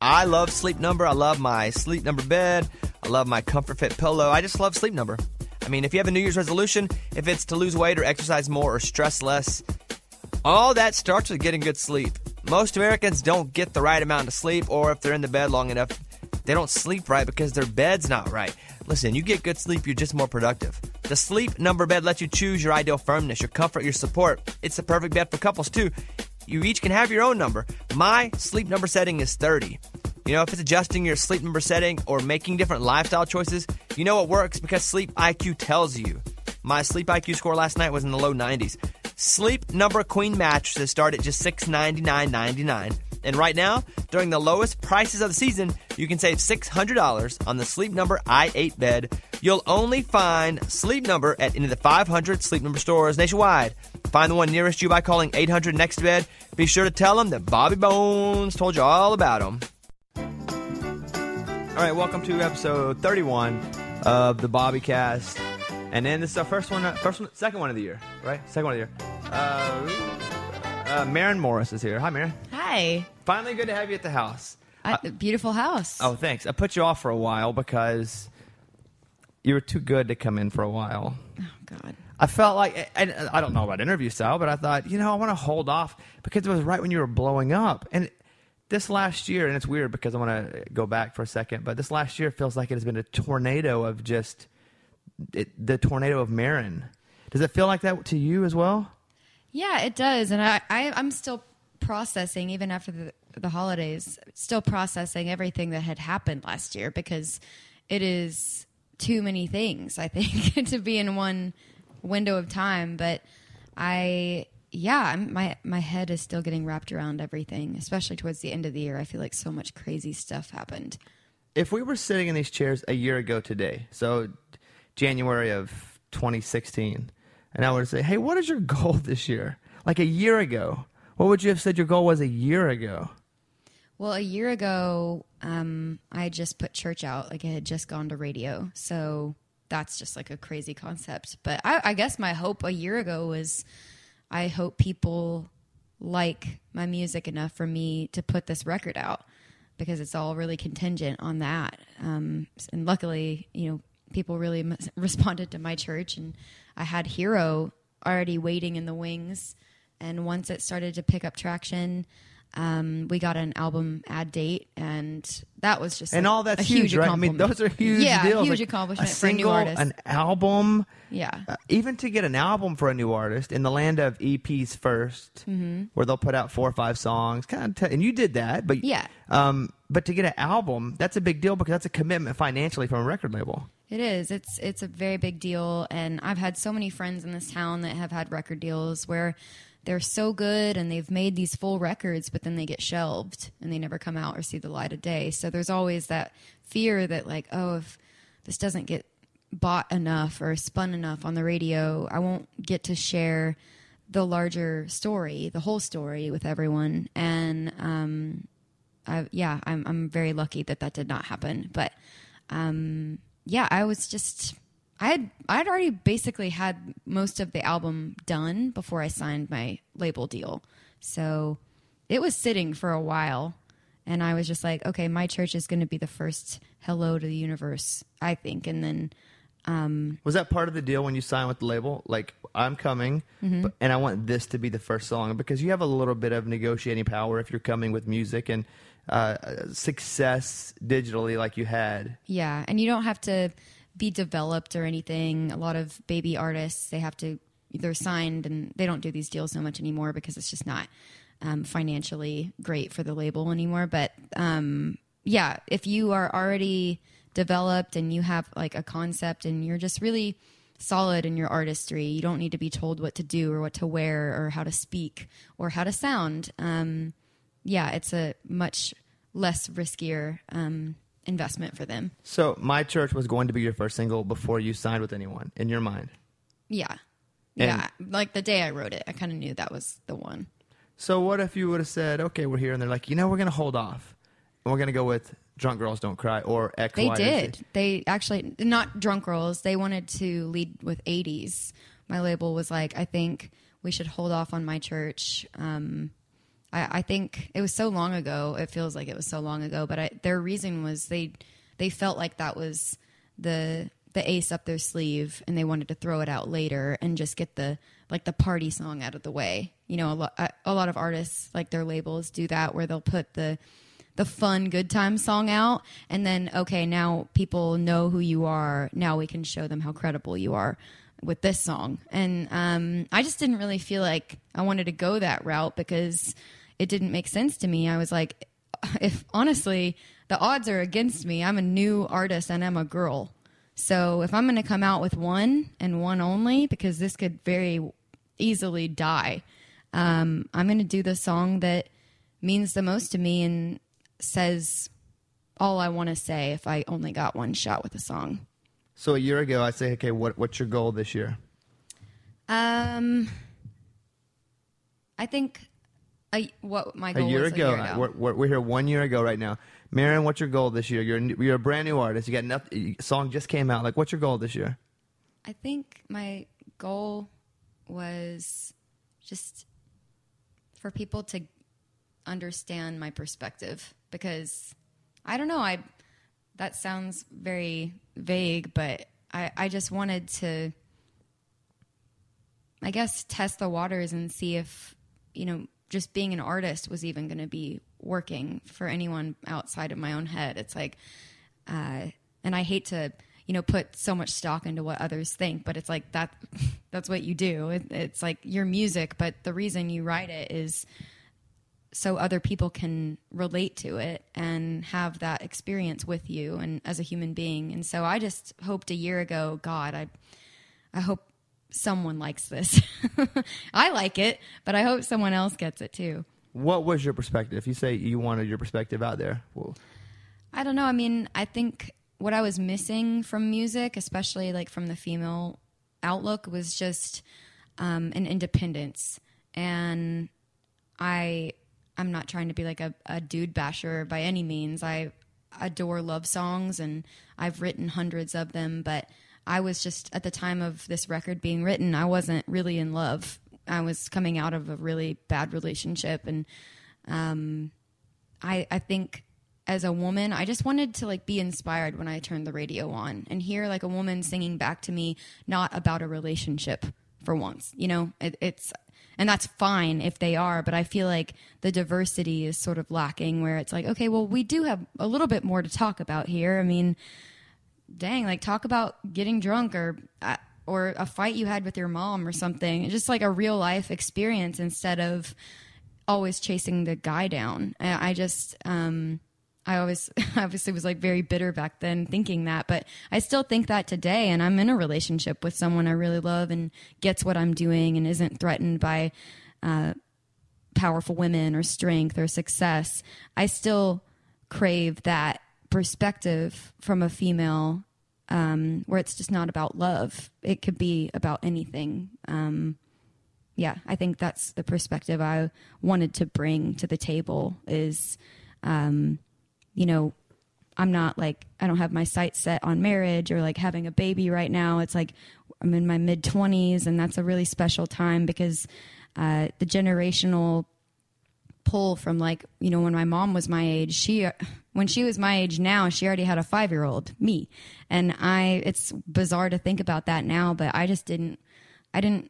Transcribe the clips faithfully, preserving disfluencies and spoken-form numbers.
I love Sleep Number. I love my Sleep Number bed. I love my Comfort Fit pillow. I just love Sleep Number. I mean, if you have a New Year's resolution, if it's to lose weight or exercise more or stress less, all that starts with getting good sleep. Most Americans don't get the right amount of sleep, or if they're in the bed long enough, they don't sleep right because their bed's not right. Listen, you get good sleep, you're just more productive. The Sleep Number bed lets you choose your ideal firmness, your comfort, your support. It's the perfect bed for couples, too. You each can have your own number. My Sleep Number setting is thirty. You know, if it's adjusting your Sleep Number setting or making different lifestyle choices, you know it works because Sleep I Q tells you. My Sleep I Q score last night was in the low nineties. Sleep Number Queen mattresses start at just six hundred ninety-nine dollars and ninety-nine cents. And right now, during the lowest prices of the season, you can save six hundred dollars on the Sleep Number i eight bed. You'll only find Sleep Number at any of the five hundred Sleep Number stores nationwide. Find the one nearest you by calling eight hundred next bed. Be sure to tell them that Bobby Bones told you all about them. All right, welcome to episode thirty-one of the Bobbycast. And then this is our first one, first one, second one of the year, right? Second one of the year. Uh, uh, Maren Morris is here. Hi, Maren. Hi. Finally good to have you at the house. I, uh, beautiful house. Oh, thanks. I put you off for a while because you were too good to come in for a while. Oh, God. I felt like, and I don't know about interview style, but I thought, you know, I want to hold off because it was right when you were blowing up. And this last year, and it's weird because I want to go back for a second, but this last year feels like it has been a tornado of just it, the tornado of Maren. Does it feel like that to you as well? Yeah, it does. And I, I, I'm still processing, even after the, the holidays, still processing everything that had happened last year because it is too many things, I think, to be in one window of time. But I, yeah, I'm, my my head is still getting wrapped around everything, especially towards the end of the year. I feel like so much crazy stuff happened. If we were sitting in these chairs a year ago today, so January of twenty sixteen, and I would say, hey, what is your goal this year? Like a year ago, what would you have said your goal was a year ago? Well, a year ago, um, I had just put church out. Like, it had just gone to radio. So that's just like a crazy concept. But I, I guess my hope a year ago was I hope people like my music enough for me to put this record out because it's all really contingent on that. Um, and luckily, you know, people really m- responded to my church, and I had Hero already waiting in the wings. And once it started to pick up traction, um, we got an album ad date, and that was just and like all that's a huge, huge right? I mean, those are huge yeah, deals. huge like accomplishment a for a new single, artist. an album. Yeah. Uh, even to get an album for a new artist in the land of E Ps first, mm-hmm. where they'll put out four or five songs, kind of, t- and you did that, but yeah. Um, but to get an album, that's a big deal because that's a commitment financially from a record label. It is. It's it's a very big deal, and I've had so many friends in this town that have had record deals where they're so good and they've made these full records, but then they get shelved and they never come out or see the light of day. So there's always that fear that, like, oh, if this doesn't get bought enough or spun enough on the radio, I won't get to share the larger story, the whole story with everyone. And um, I, yeah, I'm I'm very lucky that that did not happen. But um, yeah, I was just. I had I'd already basically had most of the album done before I signed my label deal. So it was sitting for a while, and I was just like, okay, my church is going to be the first hello to the universe, I think. And then um, was that part of the deal when you signed with the label? Like, I'm coming, mm-hmm. but, and I want this to be the first song, because you have a little bit of negotiating power if you're coming with music and uh, success digitally like you had. Yeah, and you don't have to be developed or anything. A lot of baby artists, they have to, they're signed, and they don't do these deals so much anymore because it's just not um, financially great for the label anymore. But um, yeah, if you are already developed and you have like a concept and you're just really solid in your artistry, you don't need to be told what to do or what to wear or how to speak or how to sound. Um, yeah, it's a much less riskier um investment for them. So My Church was going to be your first single before you signed with anyone, in your mind? Yeah. And yeah. Like the day I wrote it, I kind of knew that was the one. So what if you would have said, okay, we're here, and they're like, you know, we're going to hold off, and we're going to go with Drunk Girls Don't Cry or X, They Y, did. Z. They actually, not Drunk Girls, they wanted to lead with eighties. My label was like, I think we should hold off on My Church. Um, I, I think it was so long ago. It feels like it was so long ago, but I, their reason was they they felt like that was the the ace up their sleeve, and they wanted to throw it out later and just get the like the party song out of the way. You know, a lot a lot of artists, like their labels, do that where they'll put the the fun good time song out, and then okay, now people know who you are. Now we can show them how credible you are with this song. And um, I just didn't really feel like I wanted to go that route because it didn't make sense to me. I was like, if honestly, the odds are against me. I'm a new artist and I'm a girl. So if I'm going to come out with one and one only, because this could very easily die, um, I'm going to do the song that means the most to me and says all I want to say if I only got one shot with a song. So a year ago, I say, okay, what what's your goal this year? Um, I think a, what my goal a year was ago. a year ago. We're, we're, we're here one year ago right now. Maren, what's your goal this year? You're a, you're a brand new artist. You got nothing. Song just came out. Like, what's your goal this year? I think my goal was just for people to understand my perspective, because I don't know. I that sounds very vague, but I, I just wanted to, I guess, test the waters and see if, you know, just being an artist was even going to be working for anyone outside of my own head. It's like, uh, and I hate to, you know, put so much stock into what others think, but it's like that, that's what you do. It, it's like your music, but the reason you write it is so other people can relate to it and have that experience with you and as a human being. And so I just hoped a year ago, God, I, I hope someone likes this. I like it, but I hope someone else gets it too. What was your perspective? If you say you wanted your perspective out there, well, I don't know. I mean, I think what I was missing from music, especially like from the female outlook, was just um, an independence. And I, I'm not trying to be like a, a dude basher by any means. I adore love songs and I've written hundreds of them, but I was just, at the time of this record being written, I wasn't really in love. I was coming out of a really bad relationship. And um, I, I think as a woman, I just wanted to like be inspired when I turned the radio on and hear like a woman singing back to me, not about a relationship for once. You know, it, it's, and that's fine if they are, but I feel like the diversity is sort of lacking, where it's like, okay, well, we do have a little bit more to talk about here. I mean, dang, like talk about getting drunk or uh, or a fight you had with your mom or something. Just like a real life experience instead of always chasing the guy down. I, I just, um, I always obviously was like very bitter back then thinking that, but I still think that today. And I'm in a relationship with someone I really love and gets what I'm doing and isn't threatened by uh, powerful women or strength or success. I still crave that perspective from a female, um, where it's just not about love. It could be about anything. Um, yeah, I think that's the perspective I wanted to bring to the table is, um, you know, I'm not like, I don't have my sights set on marriage or like having a baby right now. It's like I'm in my mid twenties, and that's a really special time because uh, the generational pull from like, you know, when my mom was my age, she, when she was my age now, she already had a five-year-old, me. And I, it's bizarre to think about that now, but I just didn't, I didn't,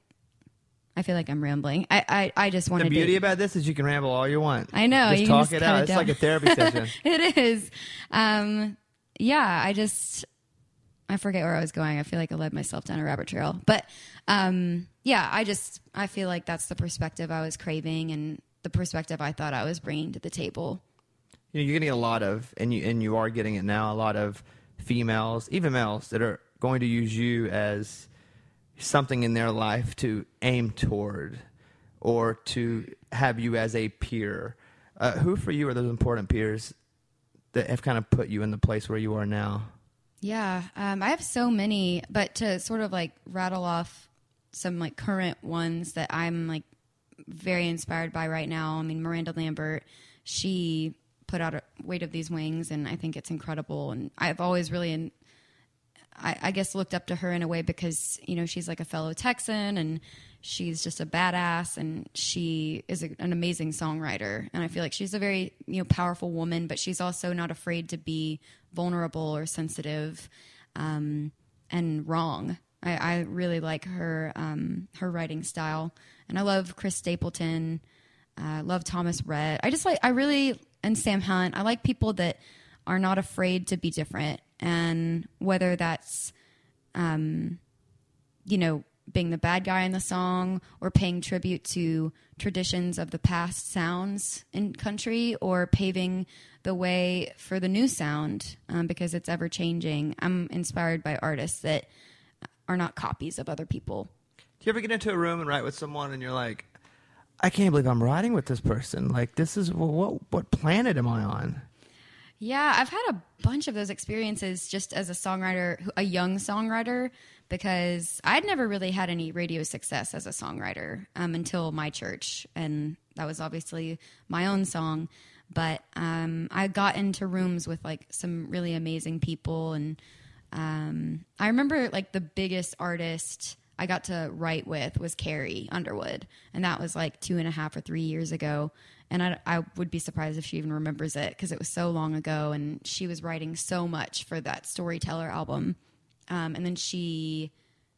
I feel like I'm rambling. I, I, I just wanted to. The beauty to, about this is you can ramble all you want. I know. Just you talk just it out. It's like a therapy session. It is. Um, yeah, I just, I forget where I was going. I feel like I led myself down a rabbit trail. But um, yeah, I just, I feel like that's the perspective I was craving and the perspective I thought I was bringing to the table. You know, you're getting a lot of, and you and you are getting it now, a lot of females, even males, that are going to use you as something in their life to aim toward or to have you as a peer. Uh, who for you are those important peers that have kind of put you in the place where you are now? Yeah, um, I have so many, but to sort of like rattle off some like current ones that I'm like very inspired by right now. I mean, Miranda Lambert, she put out a Weight of These Wings, and I think it's incredible. And I've always really in, I, I guess looked up to her in a way because, you know, she's like a fellow Texan and she's just a badass and she is a, an amazing songwriter. And I feel like she's a very, you know, powerful woman, but she's also not afraid to be vulnerable or sensitive um, and wrong. I, I really like her um, her writing style. And I love Chris Stapleton. I uh, love Thomas Rhett. I just like, I really, and Sam Hunt, I like people that are not afraid to be different. And whether that's, um, you know, being the bad guy in the song or paying tribute to traditions of the past sounds in country or paving the way for the new sound um, because it's ever changing. I'm inspired by artists that are not copies of other people. Do you ever get into a room and write with someone and you're like, I can't believe I'm writing with this person. Like, this is, well, what, what planet am I on? Yeah, I've had a bunch of those experiences just as a songwriter, a young songwriter, because I'd never really had any radio success as a songwriter um, until My Church. And that was obviously my own song. But um, I got into rooms with like some really amazing people. And um, I remember like the biggest artist I got to write with was Carrie Underwood. And that was like two and a half or three years ago. And I, I would be surprised if she even remembers it because it was so long ago. And she was writing so much for that Storyteller album. Um, and then she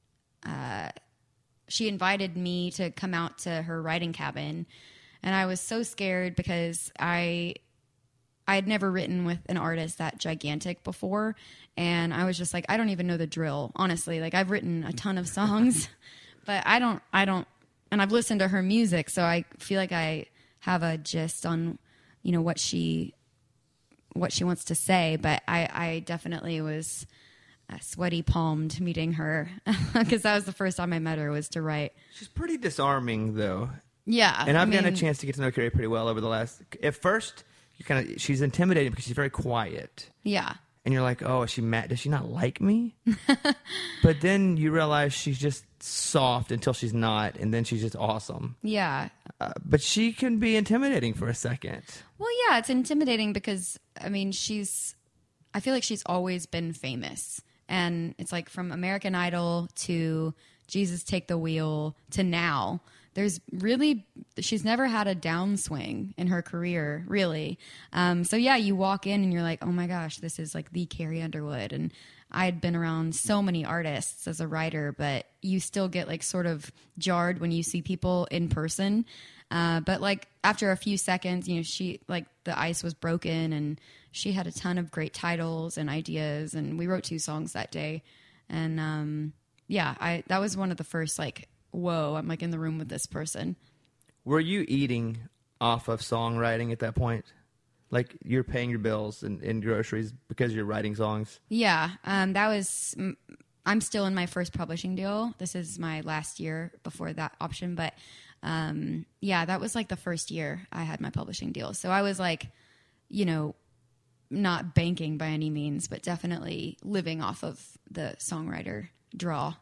uh, she invited me to come out to her writing cabin. And I was so scared because I I had never written with an artist that gigantic before. And I was just like, I don't even know the drill, honestly. Like, I've written a ton of songs, but I don't, I don't, and I've listened to her music, so I feel like I have a gist on, you know, what she, what she wants to say. But I, I definitely was uh, sweaty palmed meeting her because that was the first time I met her was to write. She's pretty disarming, though. Yeah. And I've I mean, gotten a chance to get to know Carrie pretty well over the last, at first, you kind of, she's intimidating because she's very quiet. Yeah. And you're like, oh, is she mad? Does she not like me? But then you realize she's just soft until she's not, and then she's just awesome. Yeah. Uh, but she can be intimidating for a second. Well, yeah, it's intimidating because, I mean, she's, I feel like she's always been famous. And it's like from American Idol to Jesus Take the Wheel to now. There's really, she's never had a downswing in her career, really. Um, so yeah, you walk in and you're like, oh my gosh, this is like the Carrie Underwood. And I had been around so many artists as a writer, but you still get like sort of jarred when you see people in person. Uh, but like after a few seconds, you know, she, like the ice was broken and she had a ton of great titles and ideas. And we wrote two songs that day. And um, yeah, I, that was one of the first like, whoa, I'm like in the room with this person. Were you eating off of songwriting at that point? Like you're paying your bills and, and groceries because you're writing songs? Yeah. Um, that was, I'm still in my first publishing deal. This is my last year before that option. But um, yeah, that was like the first year I had my publishing deal. So I was like, you know, not banking by any means, but definitely living off of the songwriter draw.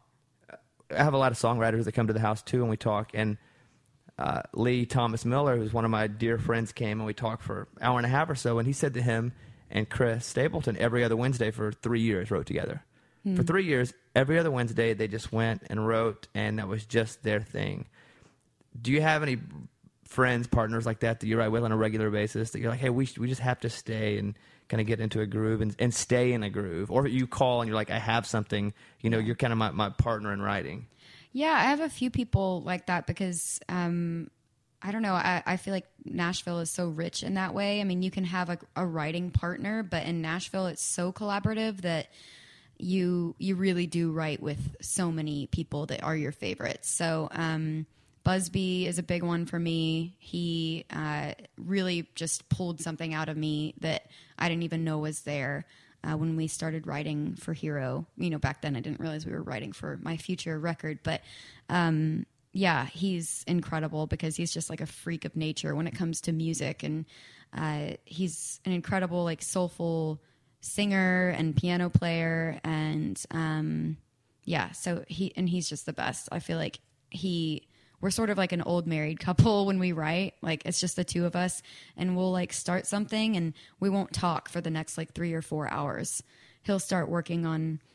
I have a lot of songwriters that come to the house too, and we talk. And uh, Lee Thomas Miller, who's one of my dear friends, came and we talked for an hour and a half or so. And he said to him and Chris Stapleton every other Wednesday for three years wrote together. Mm. For three years, every other Wednesday they just went and wrote, and that was just their thing. Do you have any friends, partners like that that you write with on a regular basis that you're like, hey, we we just have to stay and kind of get into a groove and, and stay in a groove? Or you call and you're like, I have something, you know, you're kind of my, my partner in writing. Yeah, I have a few people like that because, um, I don't know, I, I feel like Nashville is so rich in that way. I mean, you can have a, a writing partner, but in Nashville it's so collaborative that you you really do write with so many people that are your favorites. So um, Busby is a big one for me. He uh, really just pulled something out of me that I didn't even know was there uh, when we started writing for Hero. You know, back then I didn't realize we were writing for my future record. But um, yeah, he's incredible because he's just like a freak of nature when it comes to music. And uh, he's an incredible, like, soulful singer and piano player. And um, yeah, so he, and he's just the best. I feel like he... We're sort of like an old married couple when we write. Like, it's just the two of us, and we'll like start something and we won't talk for the next like three or four hours. He'll start working on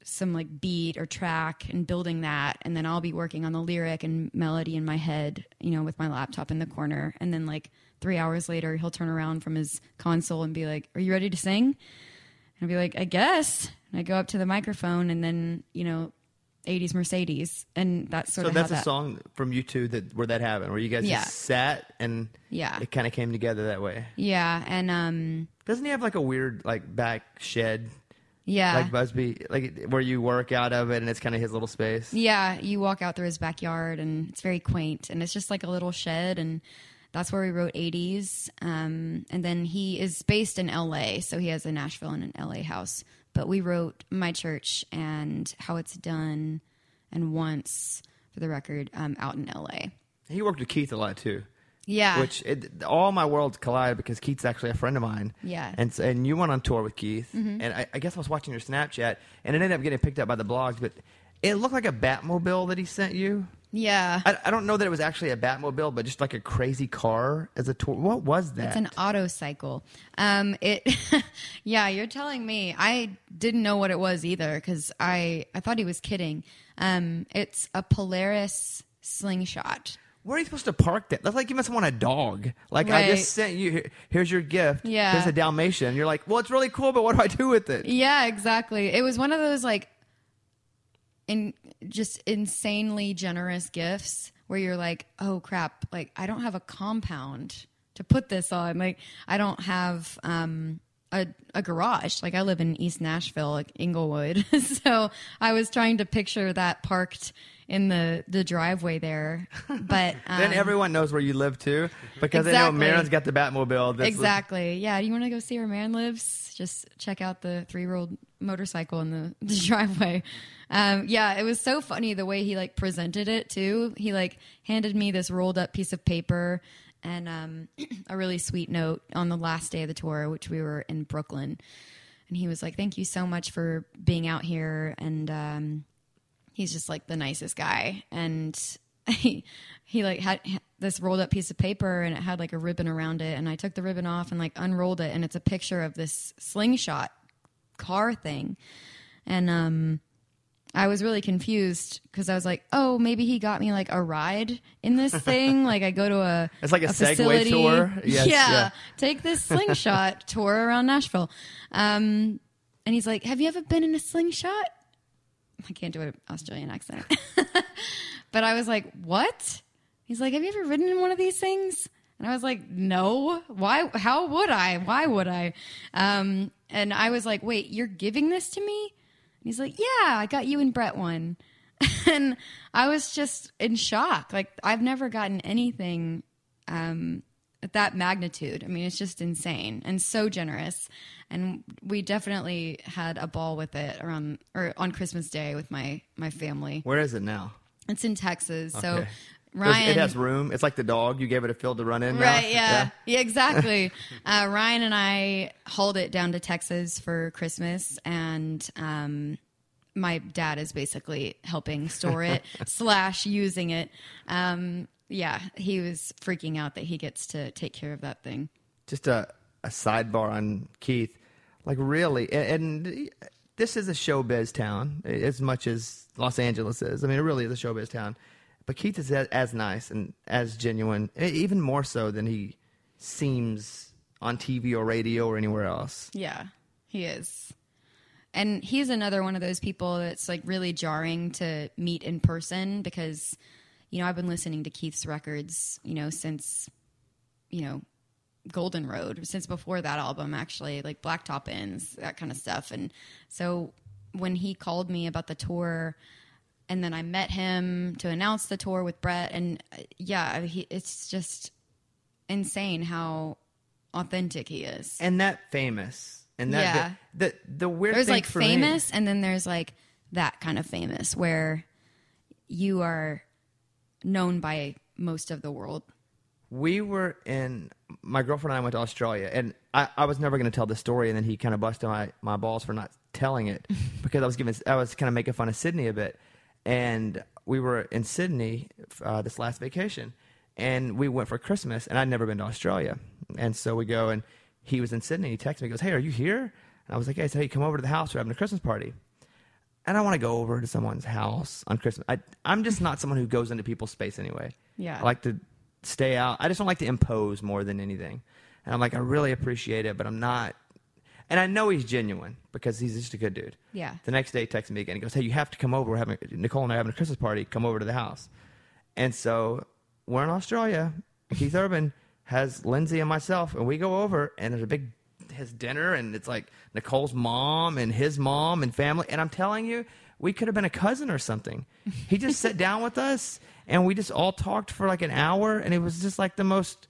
some like beat or track and building that, and then I'll be working on the lyric and melody in my head, you know, with my laptop in the corner, and then like three hours later he'll turn around from his console and be like, "Are you ready to sing?" And I'll be like, "I guess." And I go up to the microphone, and then, you know, eighties Mercedes, and that's sort so of that's how a that, song from you two that where that happened, where you guys Yeah. just sat and Yeah. it kind of came together that way. yeah, and um, Doesn't he have like a weird like back shed? yeah, Like Busby, like where you work out of it, and it's kind of his little space. yeah. You walk out through his backyard, and it's very quaint, and it's just like a little shed, and that's where we wrote eighties. Um, and then he is based in L A, so he has a Nashville and an L A house. But we wrote My Church and How It's Done and Once, for the record, um, out in L A. He worked with Keith a lot too. Yeah. Which it, all my worlds collide because Keith's actually a friend of mine. Yeah. And s- and you went on tour with Keith, Mm-hmm. and I, I guess I was watching your Snapchat, and it ended up getting picked up by the blogs, but it looked like a Batmobile that he sent you. yeah. I, I don't know that it was actually a Batmobile, but just like a crazy car as a tour. What was that? It's an auto cycle. Um, it, yeah, you're telling me. I didn't know what it was either because I, I thought he was kidding. Um, it's a Polaris slingshot. Where are you supposed to park that? That's like you must want a dog. Like I Right. just sent you. Here, here's your gift. Yeah. Here's a Dalmatian. You're like, well, it's really cool, but what do I do with it? Yeah, exactly. It was one of those like, in just insanely generous gifts where you're like, oh crap, like I don't have a compound to put this on. Like I don't have um, a a garage. Like I live in East Nashville, like Inglewood. So I was trying to picture that parked in the the driveway there, but um, Then everyone knows where you live too, because they know Exactly. Marin's got the Batmobile. That's exactly. Yeah. Do you want to go see where Marin lives? Just check out the three year old motorcycle in the, the driveway. Um, yeah, it was so funny the way he like presented it too. He like handed me this rolled up piece of paper and um, a really sweet note on the last day of the tour, which we were in Brooklyn. And he was like, "Thank you so much for being out here." And um, he's just like the nicest guy. And he, he like had this rolled up piece of paper and it had like a ribbon around it. And I took the ribbon off and like unrolled it. And it's a picture of this slingshot car thing. And, um, I was really confused because I was like, oh, maybe he got me like a ride in this thing. Like I go to a It's like a Segway facility. tour. Yes, yeah, yeah. Take this slingshot tour around Nashville. Um, and he's like, have you ever been in a slingshot? I can't do an Australian accent. But I was like, what? He's like, have you ever ridden in one of these things? And I was like, no. Why? How would I? Why would I? Um, and I was like, wait, you're giving this to me? And he's like, yeah, I got you and Brett one. And I was just in shock. Like, I've never gotten anything um, at that magnitude. I mean, it's just insane and so generous. And we definitely had a ball with it around or on Christmas Day with my my family. Where is it now? It's in Texas. So Okay. There's- Ryan, it has room. It's like the dog. You gave it a field to run in. now? right? Yeah, yeah, exactly. uh, Ryan and I hauled it down to Texas for Christmas, and um, my dad is basically helping store it slash using it. Um, yeah, he was freaking out that he gets to take care of that thing. Just a, a sidebar on Keith. Like really, and, and this is a showbiz town as much as Los Angeles is. I mean, it really is a showbiz town. But Keith is as, as nice and as genuine, even more so than he seems on T V or radio or anywhere else. Yeah, he is. And he's another one of those people that's like really jarring to meet in person because, you know, I've been listening to Keith's records, you know, since, you know, Golden Road, since before that album, actually, like Blacktop Ends, that kind of stuff. And so when he called me about the tour, and then I met him to announce the tour with Brett, and uh, yeah, he, it's just insane how authentic he is. And that famous. And that Yeah. the, the, the weird There's thing like for me- famous, and then there's like that kind of famous where you are known by most of the world. We were in, my girlfriend and I went to Australia, and I, I was never going to tell the story, and then he kind of busted my, my balls for not telling it because I was giving, I was kind of making fun of Sydney a bit. And we were in Sydney uh, this last vacation, and we went for Christmas, and I'd never been to Australia. And so we go, and he was in Sydney, and he texted me, he goes, hey, are you here? And I was like, hey, so hey, come over to the house, we're having a Christmas party. and I want to go over to someone's house on Christmas. I, I'm just not someone who goes into people's space anyway. Yeah. I like to stay out. I just don't like to impose more than anything. And I'm like, I really appreciate it, but I'm not. And I know he's genuine because he's just a good dude. Yeah. The next day, he texts me again. He goes, hey, you have to come over. We're having Nicole and I are having a Christmas party. Come over to the house. And so we're in Australia. Keith Urban has Lindsay and myself, and we go over, and there's a big his dinner, and it's like Nicole's mom and his mom and family. And I'm telling you, we could have been a cousin or something. He just sat down with us, and we just all talked for like an hour, and it was just like the most.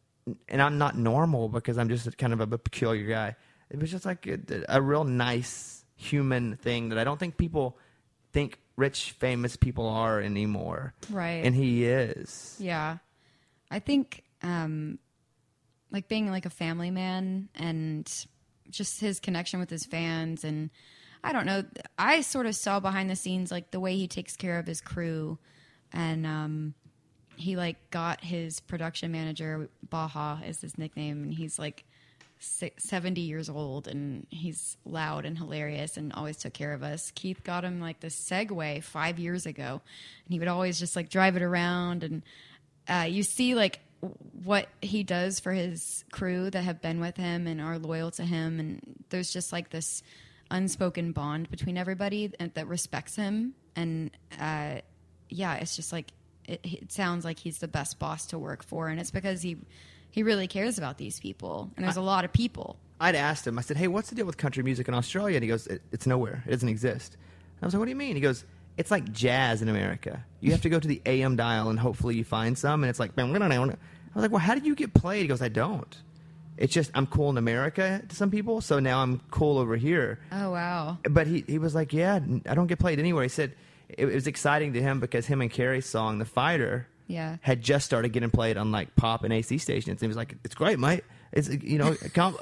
And I'm not normal because I'm just kind of a peculiar guy. It was just like a, a real nice human thing that I don't think people think rich, famous people are anymore. Right. And he is. Yeah. I think, um, like being like a family man and just his connection with his fans. And I don't know, I sort of saw behind the scenes, like the way he takes care of his crew. And, um, he like got his production manager, Baja is his nickname. And he's like six, seventy years old, and he's loud and hilarious and always took care of us. Keith got him like this Segway five years ago, and he would always just like drive it around. And uh, you see like what he does for his crew that have been with him and are loyal to him. And there's just like this unspoken bond between everybody that respects him. And uh, yeah, it's just like, it, it sounds like he's the best boss to work for. And it's because he, he really cares about these people. And there's I, a lot of people. I'd asked him, I said, hey, what's the deal with country music in Australia? And he goes, it, it's nowhere. It doesn't exist. And I was like, what do you mean? He goes, it's like jazz in America. You have to go to the A M dial and hopefully you find some. And it's like, I was like, well, how did you get played? He goes, I don't. It's just I'm cool in America to some people, so now I'm cool over here. Oh, wow. But he, he was like, yeah, I don't get played anywhere. He said it, it was exciting to him because him and Carrie's song, The Fighter, yeah, had just started getting played on like pop and A C stations. And he was like, it's great, mate. It's, you know,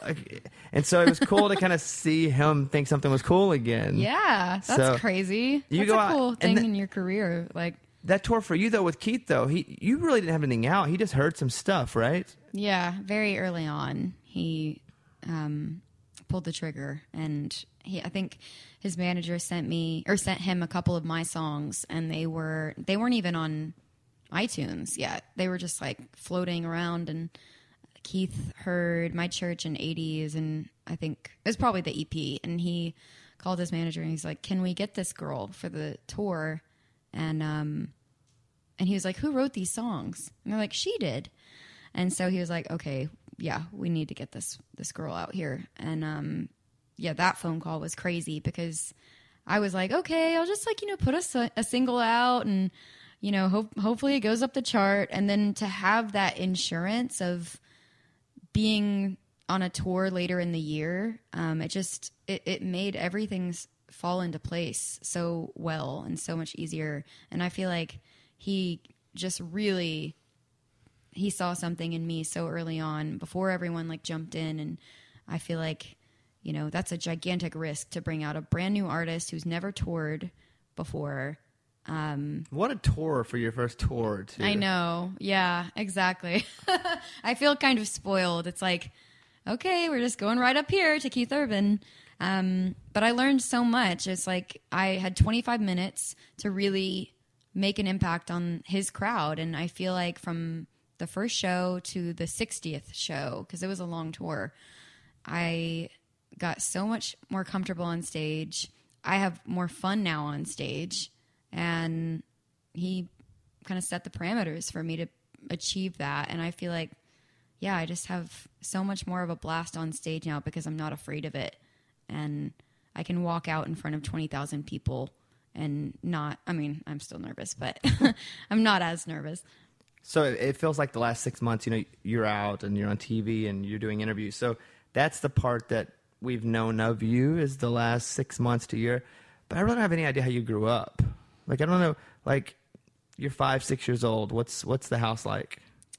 and so it was cool to kind of see him think something was cool again. Yeah, that's so crazy. You that's go a out, cool thing th- in your career. Like that tour for you though with Keith though, he you really didn't have anything out. He just heard some stuff, right? Yeah, very early on, he um, pulled the trigger, and he I think his manager sent me or sent him a couple of my songs, and they were they weren't even on iTunes yet. They were just like floating around, and Keith heard My Church in eighties, and I think it was probably the E P, and he called his manager and he's like, can we get this girl for the tour? And um and he was like, who wrote these songs? And they're like, she did. And so he was like, okay, yeah, we need to get this this girl out here. And um yeah, that phone call was crazy because I was like, okay, I'll just like, you know, put a, a single out and, you know, hope, hopefully it goes up the chart. And then to have that insurance of being on a tour later in the year, um, it just, it, it made everything fall into place so well and so much easier. And I feel like he just really, he saw something in me so early on before everyone like jumped in. And I feel like, you know, that's a gigantic risk to bring out a brand new artist who's never toured before. Um, what a tour for your first tour, too. I know. Yeah, exactly. I feel kind of spoiled. It's like, okay, we're just going right up here to Keith Urban. Um, but I learned so much. It's like I had twenty-five minutes to really make an impact on his crowd. And I feel like from the first show to the sixtieth show, because it was a long tour, I got so much more comfortable on stage. I have more fun now on stage. And he kind of set the parameters for me to achieve that. And I feel like, yeah, I just have so much more of a blast on stage now because I'm not afraid of it. And I can walk out in front of twenty thousand people and not, I mean, I'm still nervous, but I'm not as nervous. So it feels like the last six months, you know, you're out and you're on T V and you're doing interviews. So that's the part that we've known of you is the last six months to a year. But I really don't have any idea how you grew up. Like, I don't know, like, you're five, six years old. What's what's the house like?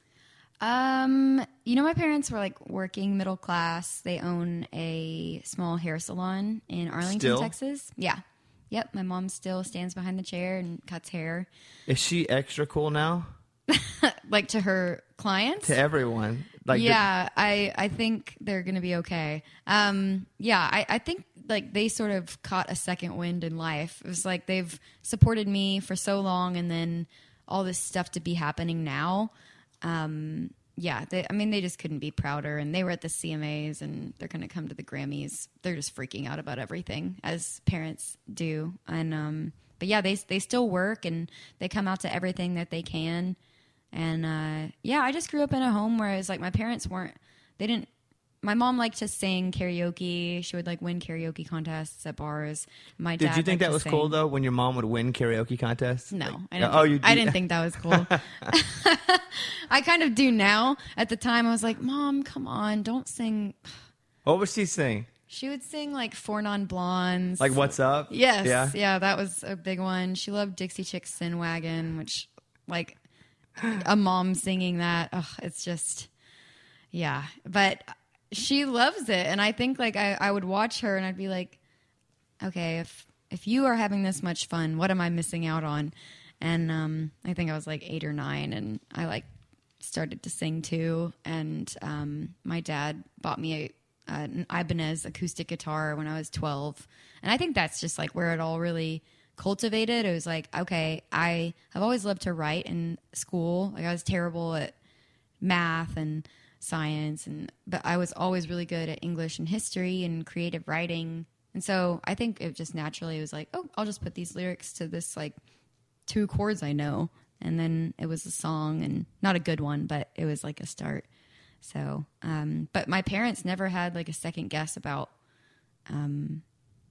Um, you know, my parents were, like, working middle class. They own a small hair salon in Arlington, Still? Texas. Yeah. Yep, my mom still stands behind the chair and cuts hair. Is she extra cool now? Like, to her clients? To everyone. Like, yeah, I, I think they're going to be okay. Um, yeah, I, I think like they sort of caught a second wind in life. It was like they've supported me for so long, and then all this stuff to be happening now. Um, yeah, they, I mean, they just couldn't be prouder. And they were at the C M As, and they're going to come to the Grammys. They're just freaking out about everything, as parents do. And um, but yeah, they they still work, and they come out to everything that they can. And uh, yeah, I just grew up in a home where it was like my parents weren't. They didn't. My mom liked to sing karaoke. She would like win karaoke contests at bars. My dad Did you think liked that to was sing. cool though when your mom would win karaoke contests? No, Like, I didn't. oh, you, I didn't think that was cool. I kind of do now. At the time, I was like, "Mom, come on, don't sing." What was she saying? She would sing like Four Non Blondes. Like What's Up? Yes, Yeah. yeah, that was a big one. She loved Dixie Chicks Sin Wagon, which, like, a mom singing that, ugh, it's just, yeah. But she loves it, and I think like I, I would watch her, and I'd be like, okay, if if you are having this much fun, what am I missing out on? And um, I think I was like eight or nine, and I like started to sing too. And um, my dad bought me a an Ibanez acoustic guitar when I was twelve, and I think that's just like where it all really cultivated. It was like, okay, I have always loved to write in school. Like I was terrible at math and science, and but I was always really good at English and history and creative writing. And so I think it just naturally was like, oh, I'll just put these lyrics to this like two chords I know. And then it was a song, and not a good one, but it was like a start. So, um, but my parents never had like a second guess about um,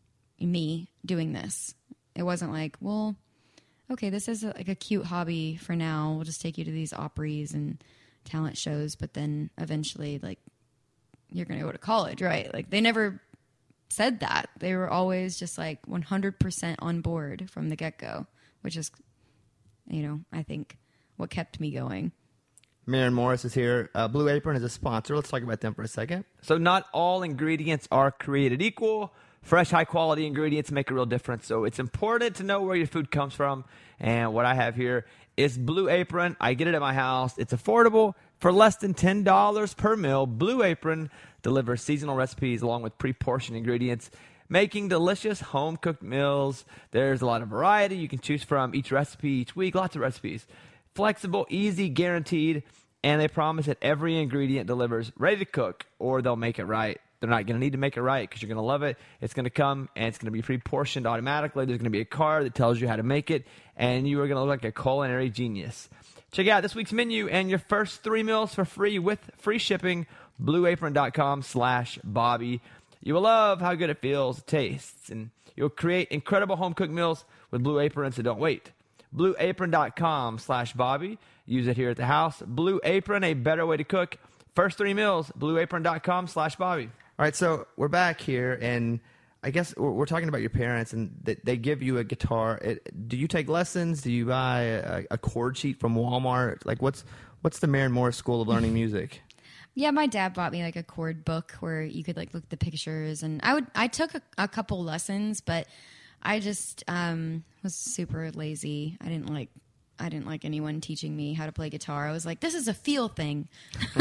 me doing this. It wasn't like, well, okay, this is a, like a cute hobby for now. We'll just take you to these Opries and talent shows, but then eventually, like, you're going to go to college, right? Like, they never said that. They were always just like one hundred percent on board from the get-go, which is, you know, I think what kept me going. Maren Morris is here. Uh, Blue Apron is a sponsor. Let's talk about them for a second. So not all ingredients are created equal. Fresh, high-quality ingredients make a real difference. So it's important to know where your food comes from. And what I have here is Blue Apron. I get it at my house. It's affordable. For less than ten dollars per meal, Blue Apron delivers seasonal recipes along with pre-portioned ingredients, making delicious home-cooked meals. There's a lot of variety you can choose from each recipe each week. Lots of recipes. Flexible, easy, guaranteed, and they promise that every ingredient delivers ready to cook, or they'll make it right. They're not going to need to make it right because you're going to love it. It's going to come, and it's going to be pre-portioned automatically. There's going to be a card that tells you how to make it, and you are going to look like a culinary genius. Check out this week's menu and your first three meals for free with free shipping, blueapron.com slash Bobby. You will love how good it feels, tastes, and you'll create incredible home-cooked meals with Blue Apron, so don't wait. blueapron.com slash Bobby. Use it here at the house. Blue Apron, a better way to cook. First three meals, blueapron.com slash Bobby. All right, so we're back here, and I guess we're, we're talking about your parents, and they, they give you a guitar. It, do you take lessons? Do you buy a, a chord sheet from Walmart? Like, what's what's the Maren Morris School of Learning Music? Yeah, my dad bought me like a chord book where you could like look at the pictures, and I would I took a, a couple lessons, but I just um, was super lazy. I didn't like I didn't like anyone teaching me how to play guitar. I was like, this is a feel thing.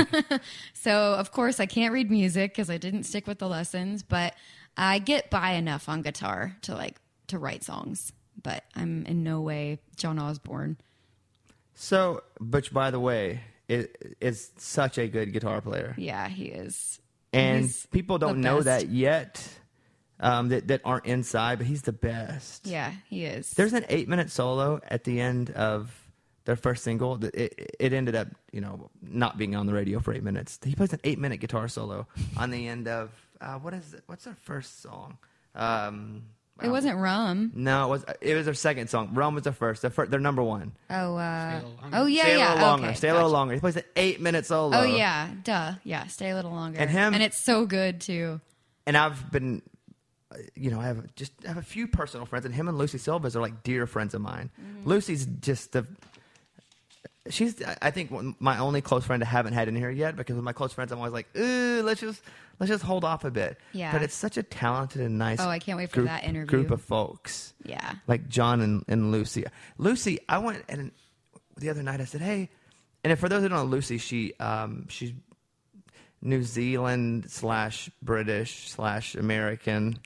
So, of course, I can't read music because I didn't stick with the lessons, but I get by enough on guitar to like to write songs. But I'm in no way John Osborne. So, Butch, by the way, is, is such a good guitar player. Yeah, he is. And He's people don't the know best. that yet, um, that, that aren't inside, but he's the best. Yeah, he is. There's an eight-minute solo at the end of their first single. That It, it ended up, you know, not being on the radio for eight minutes. He plays an eight-minute guitar solo on the end of, uh, what is it? What's their first song? Um, It wasn't Rum. No, it was It was their second song. Rum was their first. Their, first, their number one. Oh, uh, Stay a little longer. oh yeah, Stay a yeah. little longer. Okay, Stay a little gotcha. longer. He plays an eight-minute solo. Oh yeah, duh. Yeah, stay a little longer. And him- and it's so good too. And I've been, uh, you know, I have just I have a few personal friends, and him and Lucy Silvas are like dear friends of mine. Mm-hmm. Lucy's just the. She's, I think, my only close friend I haven't had in here yet, because with my close friends, I'm always like, ooh, let's just let's just hold off a bit. Yeah. But it's such a talented and nice. Oh, I can't wait for group, that interview. Group of folks. Yeah. Like John and, and Lucy. Lucy, I went and the other night I said, hey, and for those who don't know Lucy, she um she's New Zealand slash British slash American.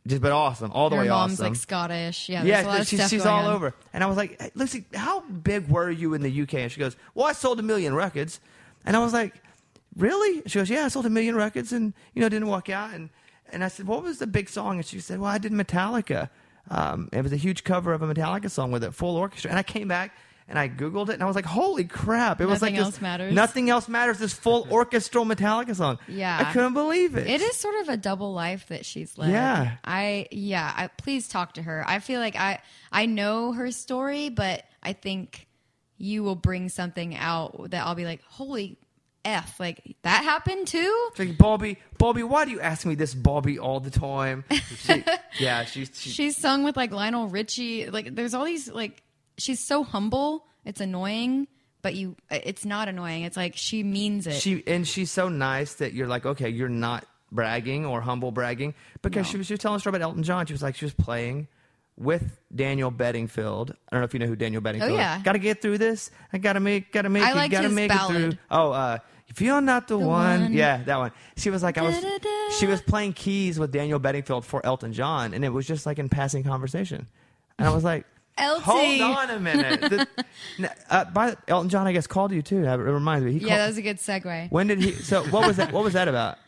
just but awesome, all the Her way mom's awesome. like Scottish. Yeah, there's a lot Yeah, of she's, stuff she's going all on. over. And I was like, hey, Lucy, how big were you in the U K? And she goes, well, I sold a million records. And I was like, really? She goes, yeah, I sold a million records and, you know, didn't work out. And, and I said, what was the big song? And she said, well, I did Metallica. Um, it was a huge cover of a Metallica song with a full orchestra. And I came back and I Googled it and I was like, holy crap. It was Nothing like this, else matters. Nothing else matters. This full orchestral Metallica song. Yeah. I couldn't believe it. It is sort of a double life that she's led. Yeah. I yeah, I, please talk to her. I feel like I I know her story, but I think you will bring something out that I'll be like, holy F, like that happened too? It's like, Bobby, Bobby, why do you ask me this, Bobby, all the time? She, yeah, she's she, She's sung with like Lionel Richie. Like there's all these like she's so humble. It's annoying, but you it's not annoying. It's like she means it. she and she's so nice that you're like, okay, you're not bragging or humble bragging because No. she was she was telling a story about Elton John. She was like, she was playing with Daniel Bedingfield. I don't know if you know who Daniel Bedingfield is. yeah. Got to get through this. I got to make, got to make I it, liked got to his make ballad. it through. Oh, uh, if you're not the, The one. one. Yeah, that one. She was like, I was, Da-da-da. she was playing keys with Daniel Bedingfield for Elton John, and it was just like in passing conversation. And I was like, L T. hold on a minute. The, n- uh, by Elton John, I guess, called you too. It reminds me. He Yeah, called, that was a good segue. when did he? So what was that? What was that about?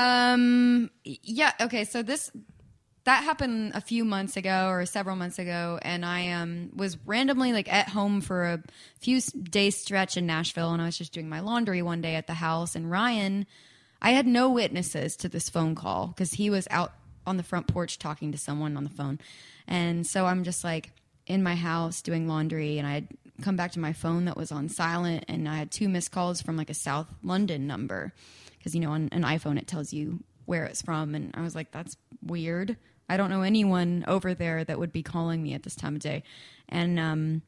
Um. Yeah. Okay. So this that happened a few months ago or several months ago, and I um was randomly like at home for a few s- days stretch in Nashville, and I was just doing my laundry one day at the house, and Ryan, I had no witnesses to this phone call because he was out on the front porch talking to someone on the phone, and so I'm just like in my house doing laundry, and I had come back to my phone that was on silent, and I had two missed calls from like a South London number. Because, you know, on an iPhone, it tells you where it's from. And I was like, that's weird. I don't know anyone over there that would be calling me at this time of day. And um,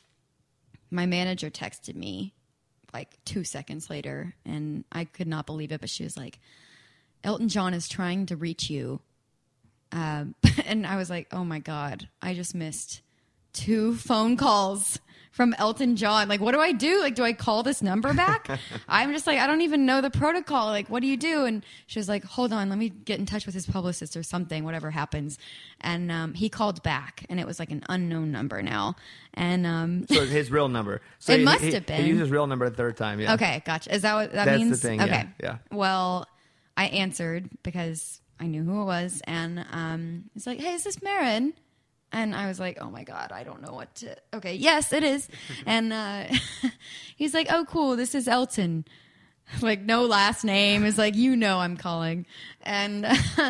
my manager texted me like two seconds later. And I could not believe it. But she was like, Elton John is trying to reach you. Um, and I was like, oh, my God, I just missed two phone calls from Elton John. Like, what do I do? Like, do I call this number back? I'm just like, I don't even know the protocol. Like, what do you do? And she was like, hold on, let me get in touch with his publicist or something, whatever happens. And um, he called back, and it was like an unknown number now. And um, So his real number. So It he- must he- have been. He used his real number the third time. Yeah. okay, gotcha. Is that what that That's the means? thing, yeah, Okay. yeah. Well, I answered because I knew who it was, and um, he's like, hey, is this Marin? And I was like, oh, my God, I don't know what to... Okay, yes, it is. And uh, he's like, oh, cool, this is Elton. Like, no last name. Is like, you know I'm calling. And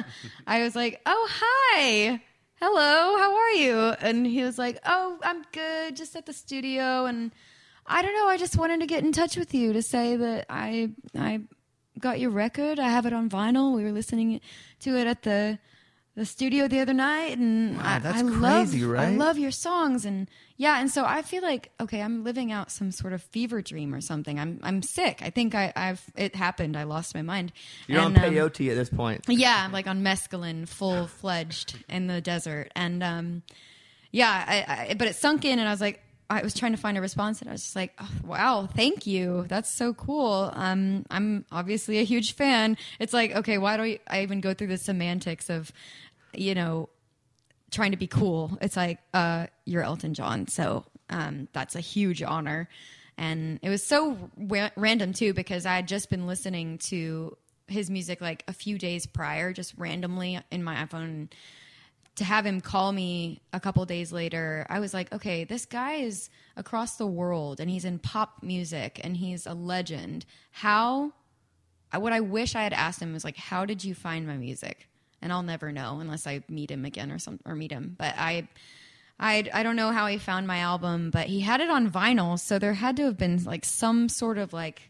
I was like, oh, hi. Hello, how are you? And he was like, oh, I'm good, just at the studio. And I don't know, I just wanted to get in touch with you to say that I I got your record. I have it on vinyl. We were listening to it at the... the studio the other night, and Wow, I, that's I crazy, love, right? I love your songs, and yeah, and so I feel like okay, I'm living out some sort of fever dream or something. I'm I'm sick. I think I, I've it happened. I lost my mind. You're and, on um, peyote at this point. yeah, I'm like on mescaline, full fledged in the desert, and um, yeah, I, I, but it sunk in, and I was like. I was trying to find a response, and I was just like, oh, "Wow, thank you. That's so cool." Um, I'm obviously a huge fan. It's like, okay, why do I even go through the semantics of, you know, trying to be cool? It's like, uh, you're Elton John, so um, that's a huge honor, and it was so wa- random too because I had just been listening to his music like a few days prior, just randomly in my iPhone. To have him call me a couple days later, I was like, okay, this guy is across the world and he's in pop music and he's a legend. How, what I wish I had asked him was like, how did you find my music? And I'll never know unless I meet him again or some, or meet him. But I, I, I don't know how he found my album, but he had it on vinyl. So there had to have been like some sort of like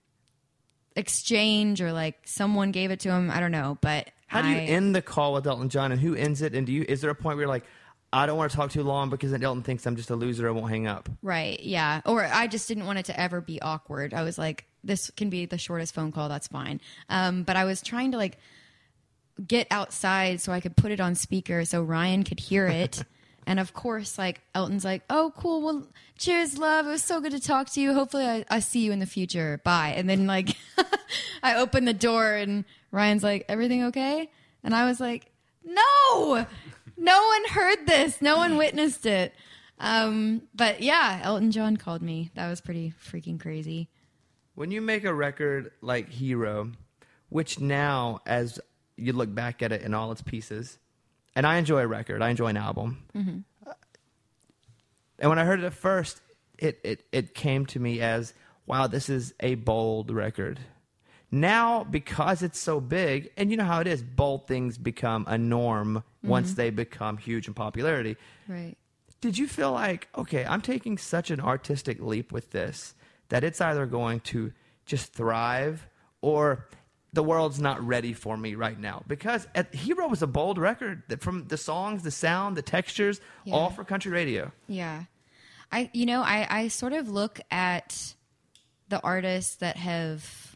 exchange or like someone gave it to him. I don't know, but How do you I, end the call with Elton John, and who ends it? And do you? Is there a point where you're like, I don't want to talk too long because then Elton thinks I'm just a loser. I won't hang up. Right, yeah. Or I just didn't want it to ever be awkward. I was like, this can be the shortest phone call, that's fine. Um, but I was trying to like get outside so I could put it on speaker so Ryan could hear it. And of course, like Elton's like, oh, cool. Well, cheers, love. It was so good to talk to you. Hopefully I, I see you in the future. Bye. And then like I opened the door and Ryan's like, everything okay? And I was like, No, no one heard this. No one witnessed it. Um, but yeah, Elton John called me. That was pretty freaking crazy. When you make a record like Hero, which now, as you look back at it in all its pieces, and I enjoy a record, I enjoy an album. Mm-hmm. Uh, and when I heard it at first, it, it, it came to me as, wow, this is a bold record. Now, because it's so big, and you know how it is, bold things become a norm mm-hmm. once they become huge in popularity. Right. Did you feel like, okay, I'm taking such an artistic leap with this that it's either going to just thrive or the world's not ready for me right now? Because at, Hero was a bold record that from the songs, the sound, the textures, yeah. all for country radio. Yeah. I, you know, I, I sort of look at the artists that have,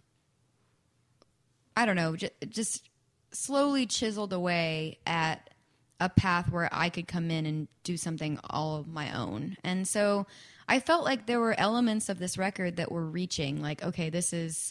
I don't know, just, just slowly chiseled away at a path where I could come in and do something all of my own. And so I felt like there were elements of this record that were reaching, like, okay, this is,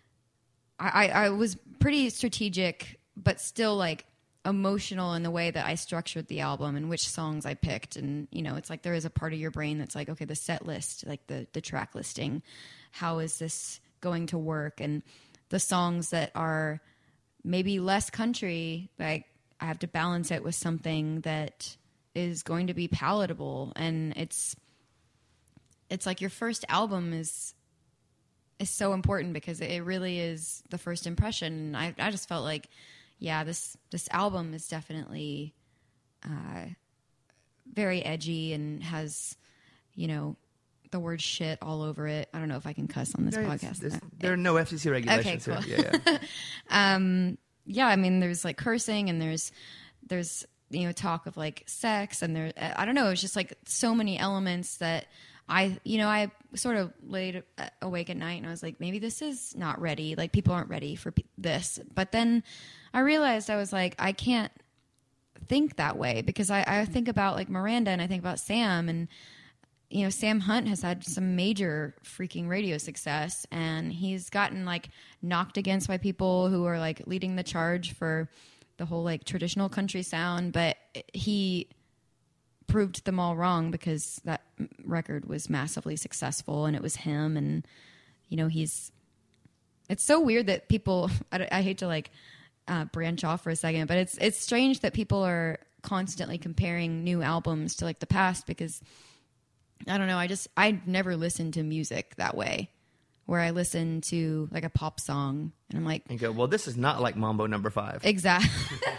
I, I was pretty strategic, but still like emotional in the way that I structured the album and which songs I picked. And, you know, it's like there is a part of your brain that's like, okay, the set list, like the, the track listing, how is this going to work? And the songs that are maybe less country, like I have to balance it with something that is going to be palatable. And it's, it's like your first album is, is so important because it really is the first impression. And I, I just felt like, yeah, this, this album is definitely, uh, very edgy and has, you know, the word shit all over it. I don't know if I can cuss on this No, podcast. There's, there are no F C C regulations okay, cool. here. Yeah, yeah. um, yeah, I mean, there's like cursing and there's, there's, you know, talk of like sex and there, I don't know. It's just like so many elements that I, you know, I sort of laid awake at night and I was like, maybe this is not ready. Like people aren't ready for pe- this. But then I realized I was like, I can't think that way because I, I think about like Miranda and I think about Sam and, you know, Sam Hunt has had some major freaking radio success and he's gotten like knocked against by people who are like leading the charge for the whole like traditional country sound, but he proved them all wrong because that record was massively successful and it was him. And, you know, he's, it's so weird that people, I, I hate to like uh, branch off for a second, but it's, it's strange that people are constantly comparing new albums to like the past because I don't know. I just, I never listened to music that way where I listen to like a pop song and I'm like, And go, well, this is not like Mambo Number Five. Exactly.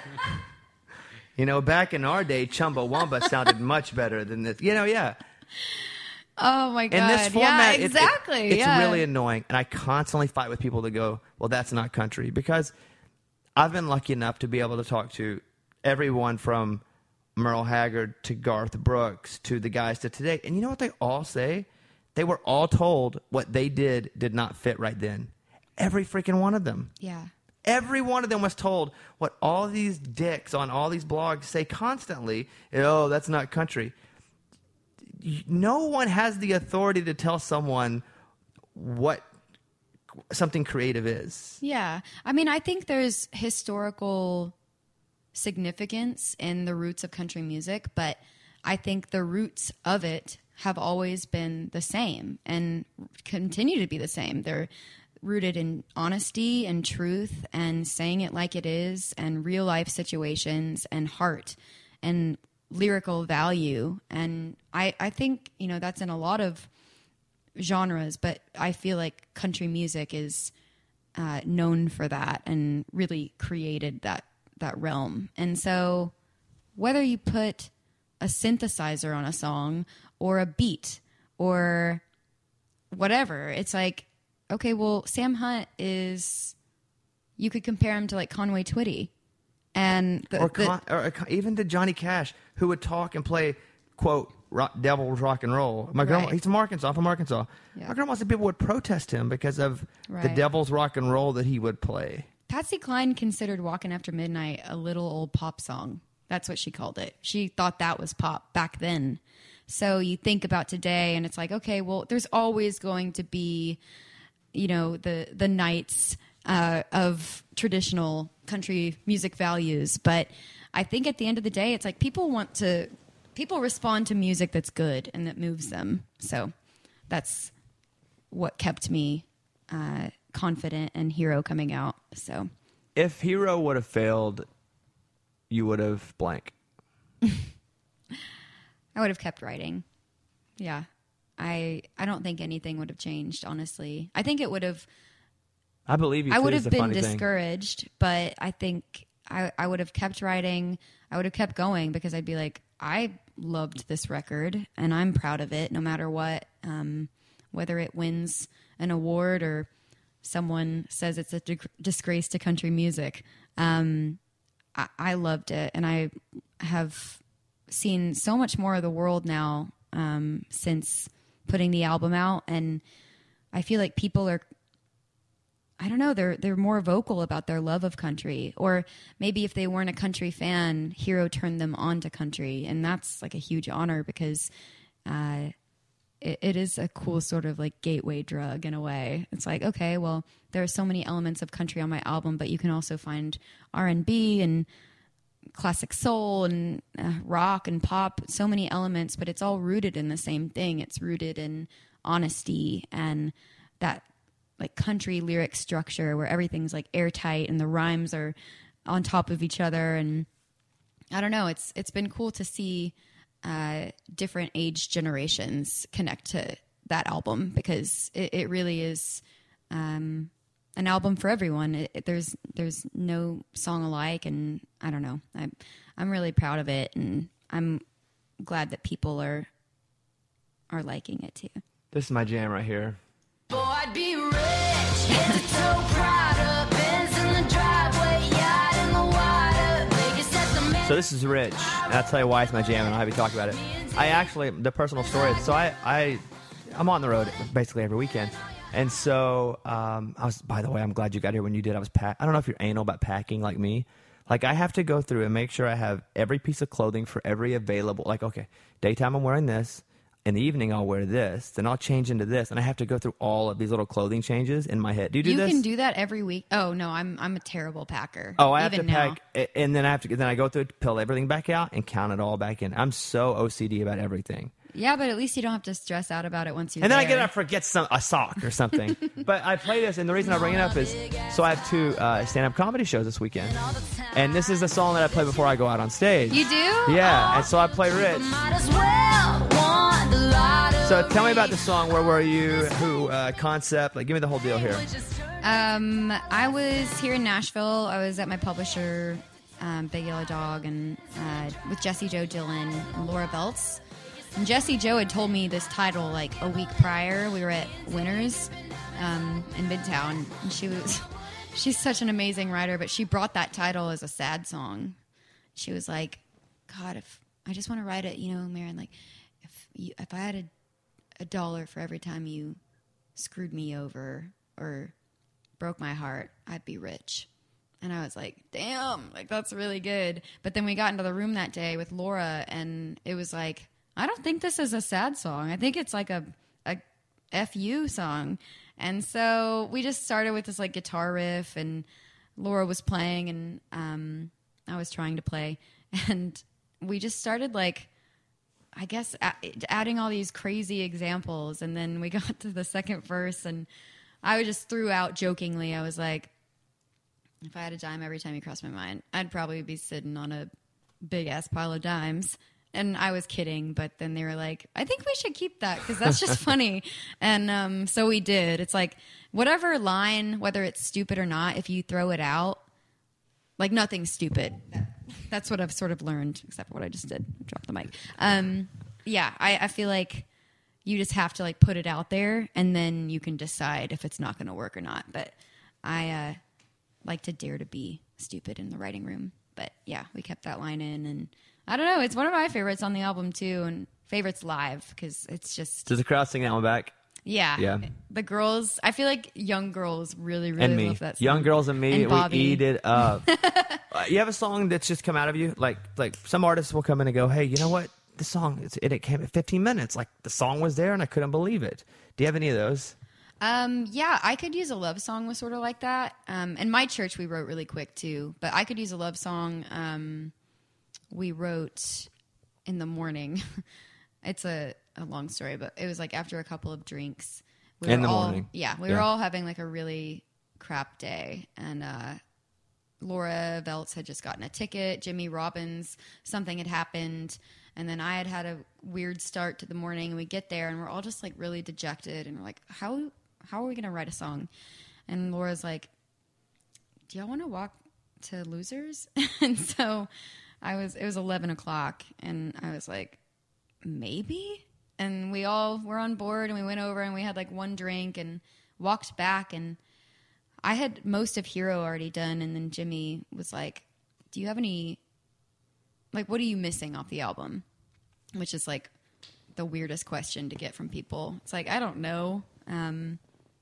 You know, back in our day, Chumbawamba sounded much better than this. You know, yeah. Oh my God. In this format, yeah, it- exactly. it, it's yeah. really annoying. And I constantly fight with people that go, well, that's not country. Because I've been lucky enough to be able to talk to everyone from Merle Haggard to Garth Brooks to the guys to today. And you know what they all say? They were all told what they did did not fit right then. Every freaking one of them. Yeah. Every one of them was told what all these dicks on all these blogs say constantly. Oh, that's not country. No one has the authority to tell someone what something creative is. Yeah. I mean, I think there's historical significance in the roots of country music, but I think the roots of it have always been the same and continue to be the same. They're rooted in honesty and truth and saying it like it is and real life situations and heart and lyrical value. And I, I think, you know, that's in a lot of genres, but I feel like country music is uh, known for that and really created that, that realm. And so whether you put a synthesizer on a song or a beat or whatever, it's like, okay, well, Sam Hunt is, you could compare him to like Conway Twitty. And the, or, the, con- or even to Johnny Cash, who would talk and play, quote, rock, devil's rock and roll. My grandma, Right. he's from Arkansas, from Arkansas. Yeah. My grandma said people would protest him because of the Right. devil's rock and roll that he would play. Patsy Cline considered Walking After Midnight a little old pop song. That's what she called it. She thought that was pop back then. So you think about today and it's like, okay, well, there's always going to be, you know, the, the knights uh, of traditional country music values. But I think at the end of the day, it's like people want to, people respond to music that's good and that moves them. So that's what kept me uh, confident in Hero coming out. So If Hero would have failed, you would have blank. I would have kept writing. Yeah. I I don't think anything would have changed, honestly. I think it would have I believe you. I too, would is have the been funny thing. discouraged, but I think I, I would have kept writing. I would have kept going because I'd be like, I loved this record and I'm proud of it no matter what, um, whether it wins an award or someone says it's a di- disgrace to country music. Um, I, I loved it, and I have seen so much more of the world now um, since putting the album out, and I feel like people are, I don't know, they're they're more vocal about their love of country, or maybe if they weren't a country fan, Hero turned them on to country, and that's like a huge honor because uh, it, it is a cool sort of like gateway drug in a way. It's like, okay, well, there are so many elements of country on my album, but you can also find R and B and classic soul and uh, rock and pop, so many elements, but it's all rooted in the same thing. It's rooted in honesty and that like country lyric structure where everything's like airtight and the rhymes are on top of each other. And I don't know, it's it's been cool to see uh, different age generations connect to that album because it, it really is um, an album for everyone. It, it, there's there's no song alike, and I don't know. I'm I'm really proud of it, and I'm glad that people are are liking it too. This is my jam right here. Boy, I'd be rich, head to toe Prada, Benz in the driveway, yacht in the water, Vegas at the Met. So this is Rich, and I'll tell you why it's my jam, and I'll have you talk about it. I actually, the personal story, so I, I, I'm on the road basically every weekend, and so um, I was, by the way, I'm glad you got here when you did. I was pack. I don't know if you're anal about packing like me. Like, I have to go through and make sure I have every piece of clothing for every available, like, okay, daytime I'm wearing this. In the evening, I'll wear this. Then I'll change into this, and I have to go through all of these little clothing changes in my head. Do you do you this? can do that every week. Oh no, I'm I'm a terrible packer. Oh, I have even to now. pack, a- and then I have to. Then I go through, pull everything back out, and count it all back in. I'm so O C D about everything. Yeah, but at least you don't have to stress out about it once you're And then there. I get I forget some a sock or something. But I play this, and the reason I bring it up is so I have two uh, stand-up comedy shows this weekend, and this is the song that I play before I go out on stage. You do? Yeah, and so I play Rich. Might as well want the lottery. So tell me about the song. Where were you? Who? Uh, concept? Like, give me the whole deal here. Um, I was here in Nashville. I was at my publisher, um, Big Yellow Dog, and uh, with Jesse Joe Dillon and Laura Belts. And Jesse Joe had told me this title like a week prior. We were at Winners um, in Midtown, and she was she's such an amazing writer, but she brought that title as a sad song. She was like, God, if I just want to write it, you know, Marian, like if you, if I had a, a dollar for every time you screwed me over or broke my heart, I'd be rich. And I was like, damn, like that's really good. But then we got into the room that day with Laura, and it was like, I don't think this is a sad song. I think it's like a, a F U song. And so we just started with this like guitar riff, and Laura was playing, and um, I was trying to play. And we just started like, I guess, a- adding all these crazy examples. And then we got to the second verse, and I just threw out jokingly, I was like, if I had a dime every time you crossed my mind, I'd probably be sitting on a big ass pile of dimes. And I was kidding, but then they were like, I think we should keep that because that's just funny. And um, so we did. It's like whatever line, whether it's stupid or not, if you throw it out, like nothing's stupid. That's what I've sort of learned, except for what I just did. Drop the mic. Um, yeah, I, I feel like you just have to like put it out there, and then you can decide if it's not going to work or not. But I uh, like to dare to be stupid in the writing room. But yeah, we kept that line in, and I don't know. It's one of my favorites on the album too, and favorites live because it's just Does the crowd sing that one back? yeah. Yeah. The girls, I feel like young girls really, really And me, love that song. young girls and me, And we Bobby. eat it up. uh, you have a song that's just come out of you, like like some artists will come in and go, "Hey, you know what? The song it's, it, it came at fifteen minutes. Like the song was there, and I couldn't believe it." Do you have any of those? Um, yeah, I could use a love song was sort of like that. Um, and my church we wrote really quick too, but I could use a love song. Um, we wrote in the morning. It's a, a long story, but it was like after a couple of drinks. We In were the all, morning. Yeah, we Yeah. were all having like a really crap day. And uh, Laura Veltz had just gotten a ticket. Jimmy Robbins, something had happened. And then I had had a weird start to the morning. And we get there and we're all just like really dejected. And we're like, how, how are we going to write a song? And Laura's like, do y'all want to walk to Losers? And so I was, it was eleven o'clock and I was like, maybe? And we all were on board and we went over and we had like one drink and walked back, and I had most of Hero already done. And then Jimmy was like, do you have any, like, what are you missing off the album? Which is like the weirdest question to get from people. It's like, I don't know. Um,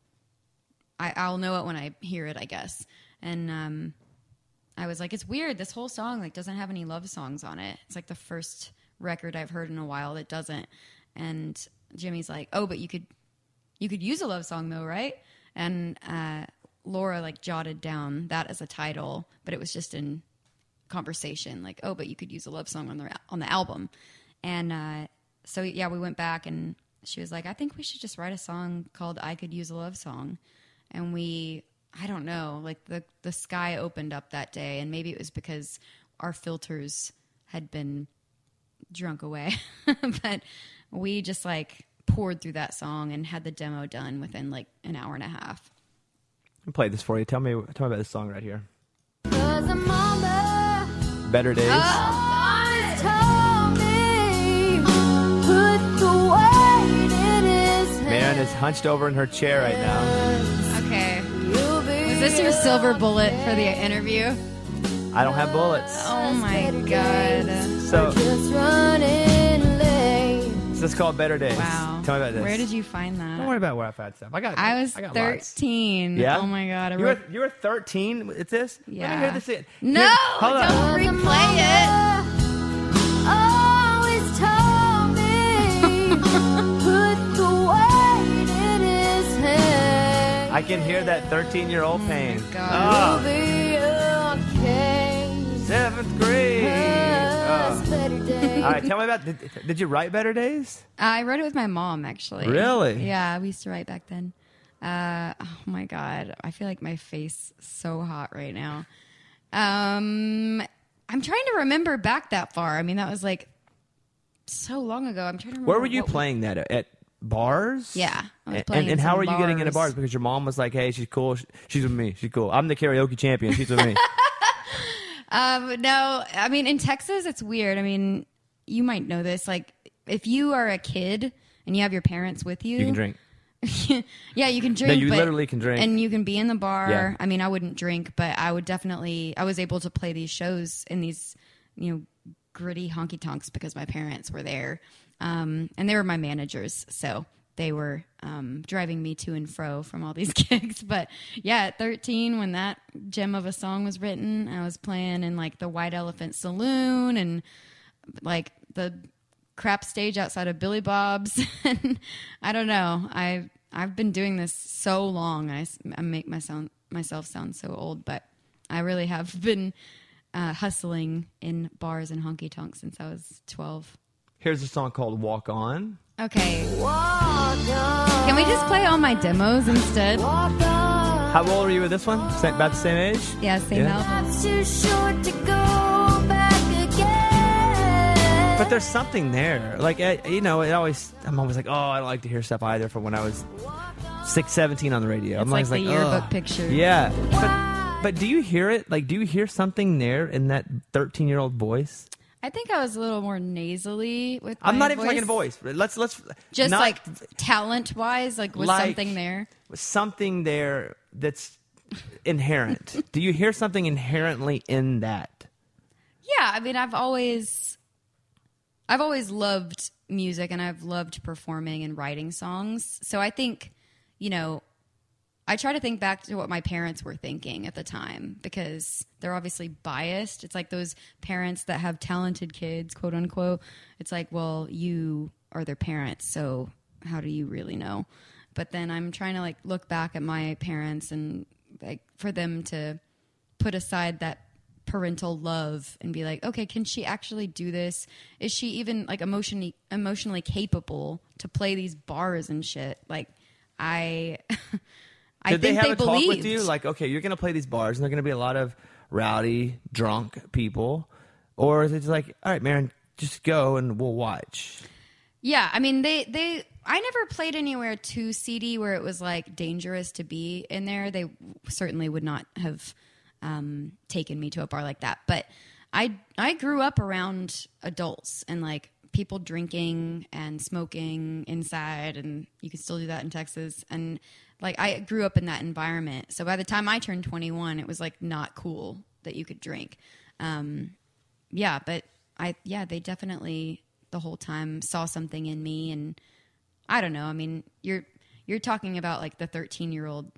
I, I'll know it when I hear it, I guess. And, um, I was like, it's weird. This whole song like doesn't have any love songs on it. It's like the first record I've heard in a while that doesn't. And Jimmy's like, oh, but you could, you could use a love song though, right? And uh, Laura like jotted down that as a title, but it was just in conversation, like, oh, but you could use a love song on the on the album. And uh, so yeah, we went back and she was like, I think we should just write a song called "I Could Use a Love Song," and we. I don't know, like the, the sky opened up that day, and maybe it was because our filters had been drunk away, but we just like poured through that song and had the demo done within like an hour and a half. I'll play this for you. Tell me, tell me about this song right here. 'Cause a mama Better Days. always told me, put the weight in his hand. Man is hunched over in her chair right now. Okay. You'll be Was this your silver bullet for the interview? I don't have bullets. Oh my God. So, just running late. so it's called Better Days. Wow. Tell me about this. Where did you find Don't that? worry about where I've had stuff. I got. I was I got lots. thirteen. Yeah. Oh my God. I You wrote- were you were thirteen with this. Let me Yeah. hear this. Again. No, Here- hold on. don't replay it. Always told me, put the weight in his hand. I can hear that thirteen-year-old pain. God. You'll be okay. Oh, seventh grade. Just Oh. better days. All right, tell me about. Did, did you write Better Days? I wrote it with my mom, actually. Really? Yeah, we used to write back then. Uh, oh my God. I feel like my face is so hot right now. Um, I'm trying to remember back that far. I mean, that was like so long ago. I'm trying to remember. Where were you what we- playing that at? At bars? Yeah, I was And, playing and, in and how some were you getting into bars. bars? Because your mom was like, "Hey, she's cool. She- She's with me. She's cool. I'm the karaoke champion. She's with me." Um, no, I mean, in Texas, it's weird. I mean, you might know this. Like, if you are a kid and you have your parents with you, You can drink. yeah, you can drink. you but- literally can drink. and you can be in the bar. Yeah. I mean, I wouldn't drink, but I would definitely. I was able to play these shows in these, you know, gritty honky tonks because my parents were there, um, and they were my managers, so they were um, driving me to and fro from all these gigs. But yeah, at thirteen, when that gem of a song was written, I was playing in like the White Elephant Saloon and like the crap stage outside of Billy Bob's. And I don't know. I I've been doing this so long. I, s- I make my sound, myself sound so old, but I really have been uh, hustling in bars and honky tonks since I was twelve. Here's a song called "Walk On." Okay, Walk on, can we just play all my demos instead? walk on. How old were you with this one? Sa- About the same age? Yeah, same Yeah. album. Life's too short to go back again. But there's something there. Like, eh, you know, it always, I'm always like, oh, I don't like to hear stuff either from when I was six, seventeen on the radio. I'm It's like always the like, yearbook "Ugh." picture. Yeah. But, but do you hear it? Like, do you hear something there in that thirteen-year-old voice? I think I was a little more nasally with. I'm my not even talking voice. Let's, let's, Just not like talent wise, like was like- something there. something there that's inherent. Do you hear something inherently in that? Yeah, I mean, I've always, I've always loved music, and I've loved performing and writing songs. So I think, you know, I try to think back to what my parents were thinking at the time because they're obviously biased. It's like those parents that have talented kids, quote unquote. It's like, well, you are their parents, so how do you really know? But then I'm trying to like look back at my parents and like for them to put aside that parental love and be like, okay, can she actually do this? Is she even like emotionally emotionally capable to play these bars and shit? Like, I, I Did think they have they a talk believed. with you? Like, okay, you're going to play these bars, and they're going to be a lot of rowdy, drunk people, or is it just like, all right, Maren, just go and we'll watch? Yeah, I mean, they, they, I never played anywhere too seedy where it was like dangerous to be in there. They certainly would not have um, taken me to a bar like that. But I, I grew up around adults and like people drinking and smoking inside, and you can still do that in Texas. And like I grew up in that environment. So by the time I turned twenty-one, it was like not cool that you could drink. Um, yeah, but I, yeah, they definitely the whole time saw something in me, and I don't know. I mean, you're you're talking about like the thirteen year old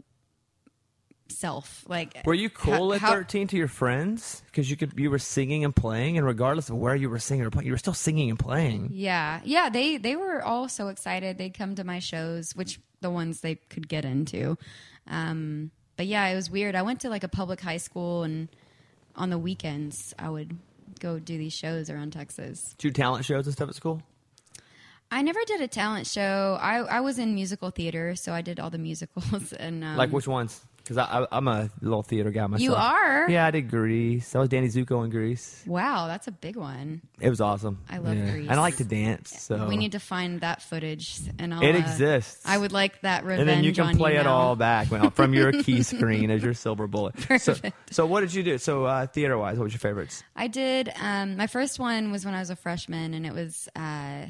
self. Like, Were you cool how- at how- thirteen to your friends because you could you were singing and playing, and regardless of where you were singing or playing, you were still singing and playing. Yeah, yeah. They they were all so excited. They'd come to my shows, which the ones they could get into. Um, but yeah, it was weird. I went to like a public high school, and on the weekends I would go do these shows around Texas. Did you do talent shows and stuff at school? I never did a talent show. I, I was in musical theater, so I did all the musicals. And um, Like which ones? Because I, I, I'm a little theater guy myself. You are? Yeah, I did Grease. I was Danny Zuko in Grease. Wow, that's a big one. It was awesome. I love yeah. Grease. And I like to dance. So We need to find that footage, and I'll, It uh, exists. I would like that revenge. And then you can on play you it now. all back well, from your key screen as your silver bullet. So, Perfect. so what did you do? So uh, theater wise, what was your favorites? I did. Um, my first one was when I was a freshman, and it was uh,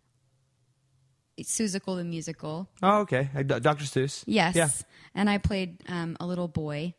Seussical the musical. Oh, okay. Uh, D- Doctor Seuss. Yes. Yeah. And I played um, a little boy.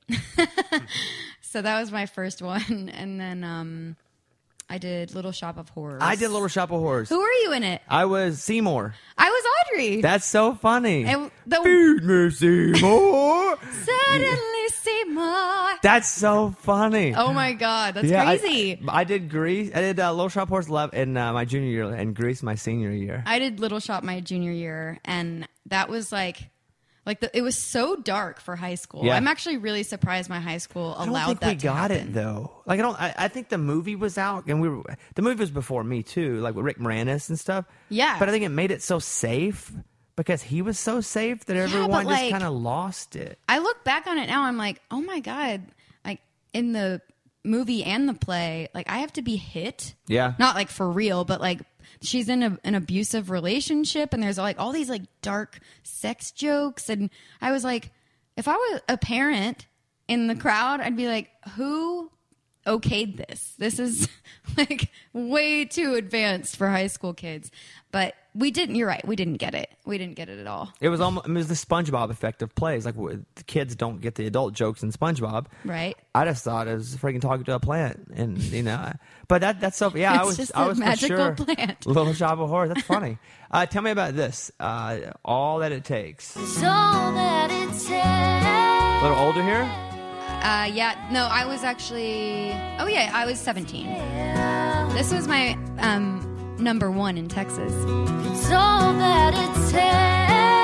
So that was my first one, and then um, I did Little Shop of Horrors. I did Little Shop of Horrors. Who were you in it? I was Seymour. I was Audrey. That's so funny. And the Feed me, Seymour. suddenly Seymour. That's so funny. Oh my God, that's Yeah, I- crazy. I, did Grease. I did uh, Little Shop of Horrors love in uh, my junior year, and Grease my senior year. I did Little Shop my junior year, and that was like, like the, it was so dark for high school. Yeah. I'm actually really surprised my high school I don't allowed think that we to got happen. it though. Like I don't. I, I think the movie was out, and we were. The movie was before me too, like with Rick Moranis and stuff. Yeah. But I think it made it so safe because he was so safe that but, everyone just like- kind of lost it. I look back on it now, I'm like, oh my God, like in the movie and the play, like I have to be hit. Yeah. Not like for real, but like she's in a, an abusive relationship, and there's like all these like dark sex jokes. And I was like, if I was a parent in the crowd, I'd be like, who okayed this? This is like way too advanced for high school kids. But we didn't, you're right, we didn't get it. We didn't get it at all. It was almost. It was the SpongeBob effect of plays. Like w- the kids don't get the adult jokes in SpongeBob. Right. I just thought it was freaking talking to a plant, and you know. But that that's so. Yeah, I It's was. just I a was magical for sure. plant. Little Shop of Horrors. That's funny. uh, tell me about this. Uh, All that it takes. A So that it takes. little older here. Uh, yeah, no, I was actually, oh yeah, I was seventeen. This was my um, number one in Texas. It's all that it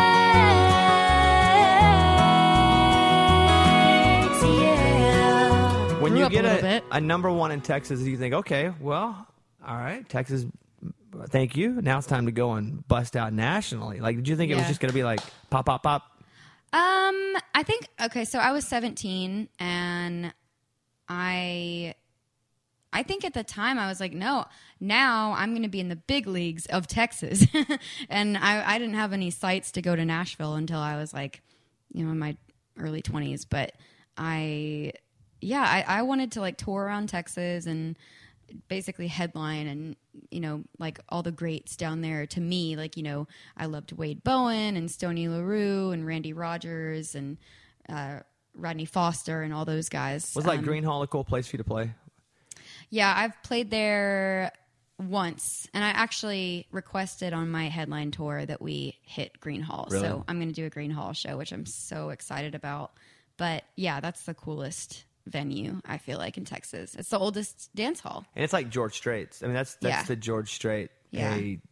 takes. Yeah. When Grew you up a get little a, bit. a number one in Texas, you think, okay, well, all right, Texas, thank you. Now it's time to go and bust out nationally. Like, did you think it was Yeah. just going to be like pop, pop, pop? Um, I think, okay, so I was seventeen, and I, I think at the time I was like, no, now I'm going to be in the big leagues of Texas. And I, I didn't have any sights to go to Nashville until I was like, you know, in my early twenties. But I, yeah, I, I wanted to like tour around Texas and basically headline and, you know, like all the greats down there. To me, like, you know, I loved Wade Bowen and Stoney LaRue and Randy Rogers and uh, Rodney Foster and all those guys. Was like Um, Green Hall a cool place for you to play? Yeah, I've played there once, and I actually requested on my headline tour that we hit Green Hall. Really? So I'm going to do a Green Hall show, which I'm so excited about. But yeah, that's the coolest venue, I feel like, in Texas. It's the oldest dance hall. And it's like George Strait's. I mean, that's that's Yeah. the George Strait. Yeah. Hey,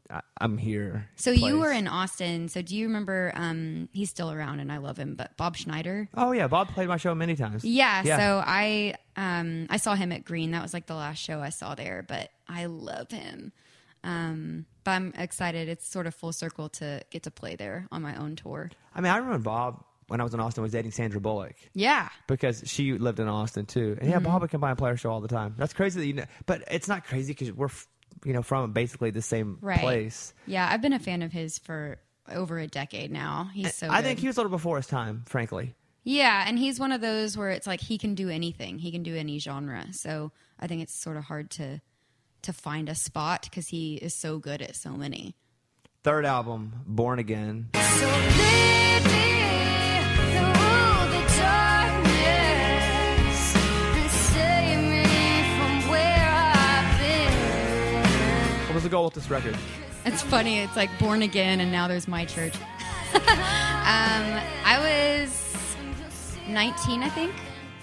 I, I'm here. So you place. were in Austin. So do you remember? Um, he's still around, and I love him. But Bob Schneider. Oh yeah, Bob played my show many times. Yeah, Yeah. So I um, I saw him at Green. That was like the last show I saw there. But I love him. Um, but I'm excited. It's sort of full circle to get to play there on my own tour. I mean, I remember Bob when I was in Austin was dating Sandra Bullock. Yeah. Because she lived in Austin too, and yeah, Bob would come by and play our show all the time. That's crazy that you know, but it's not crazy because we're, f- you know, from basically the same Right. place. Yeah, I've been a fan of his for over a decade now. He's so I good. think he was a little before his time, frankly. Yeah, and he's one of those where it's like he can do anything. He can do any genre. So I think it's sort of hard to to find a spot because he is so good at so many. Third album, Born Again. So lead me through the darkness and save me from where I've been. What was the goal with this record? It's funny. It's like Born Again, and now there's My Church. um, I was nineteen, I think.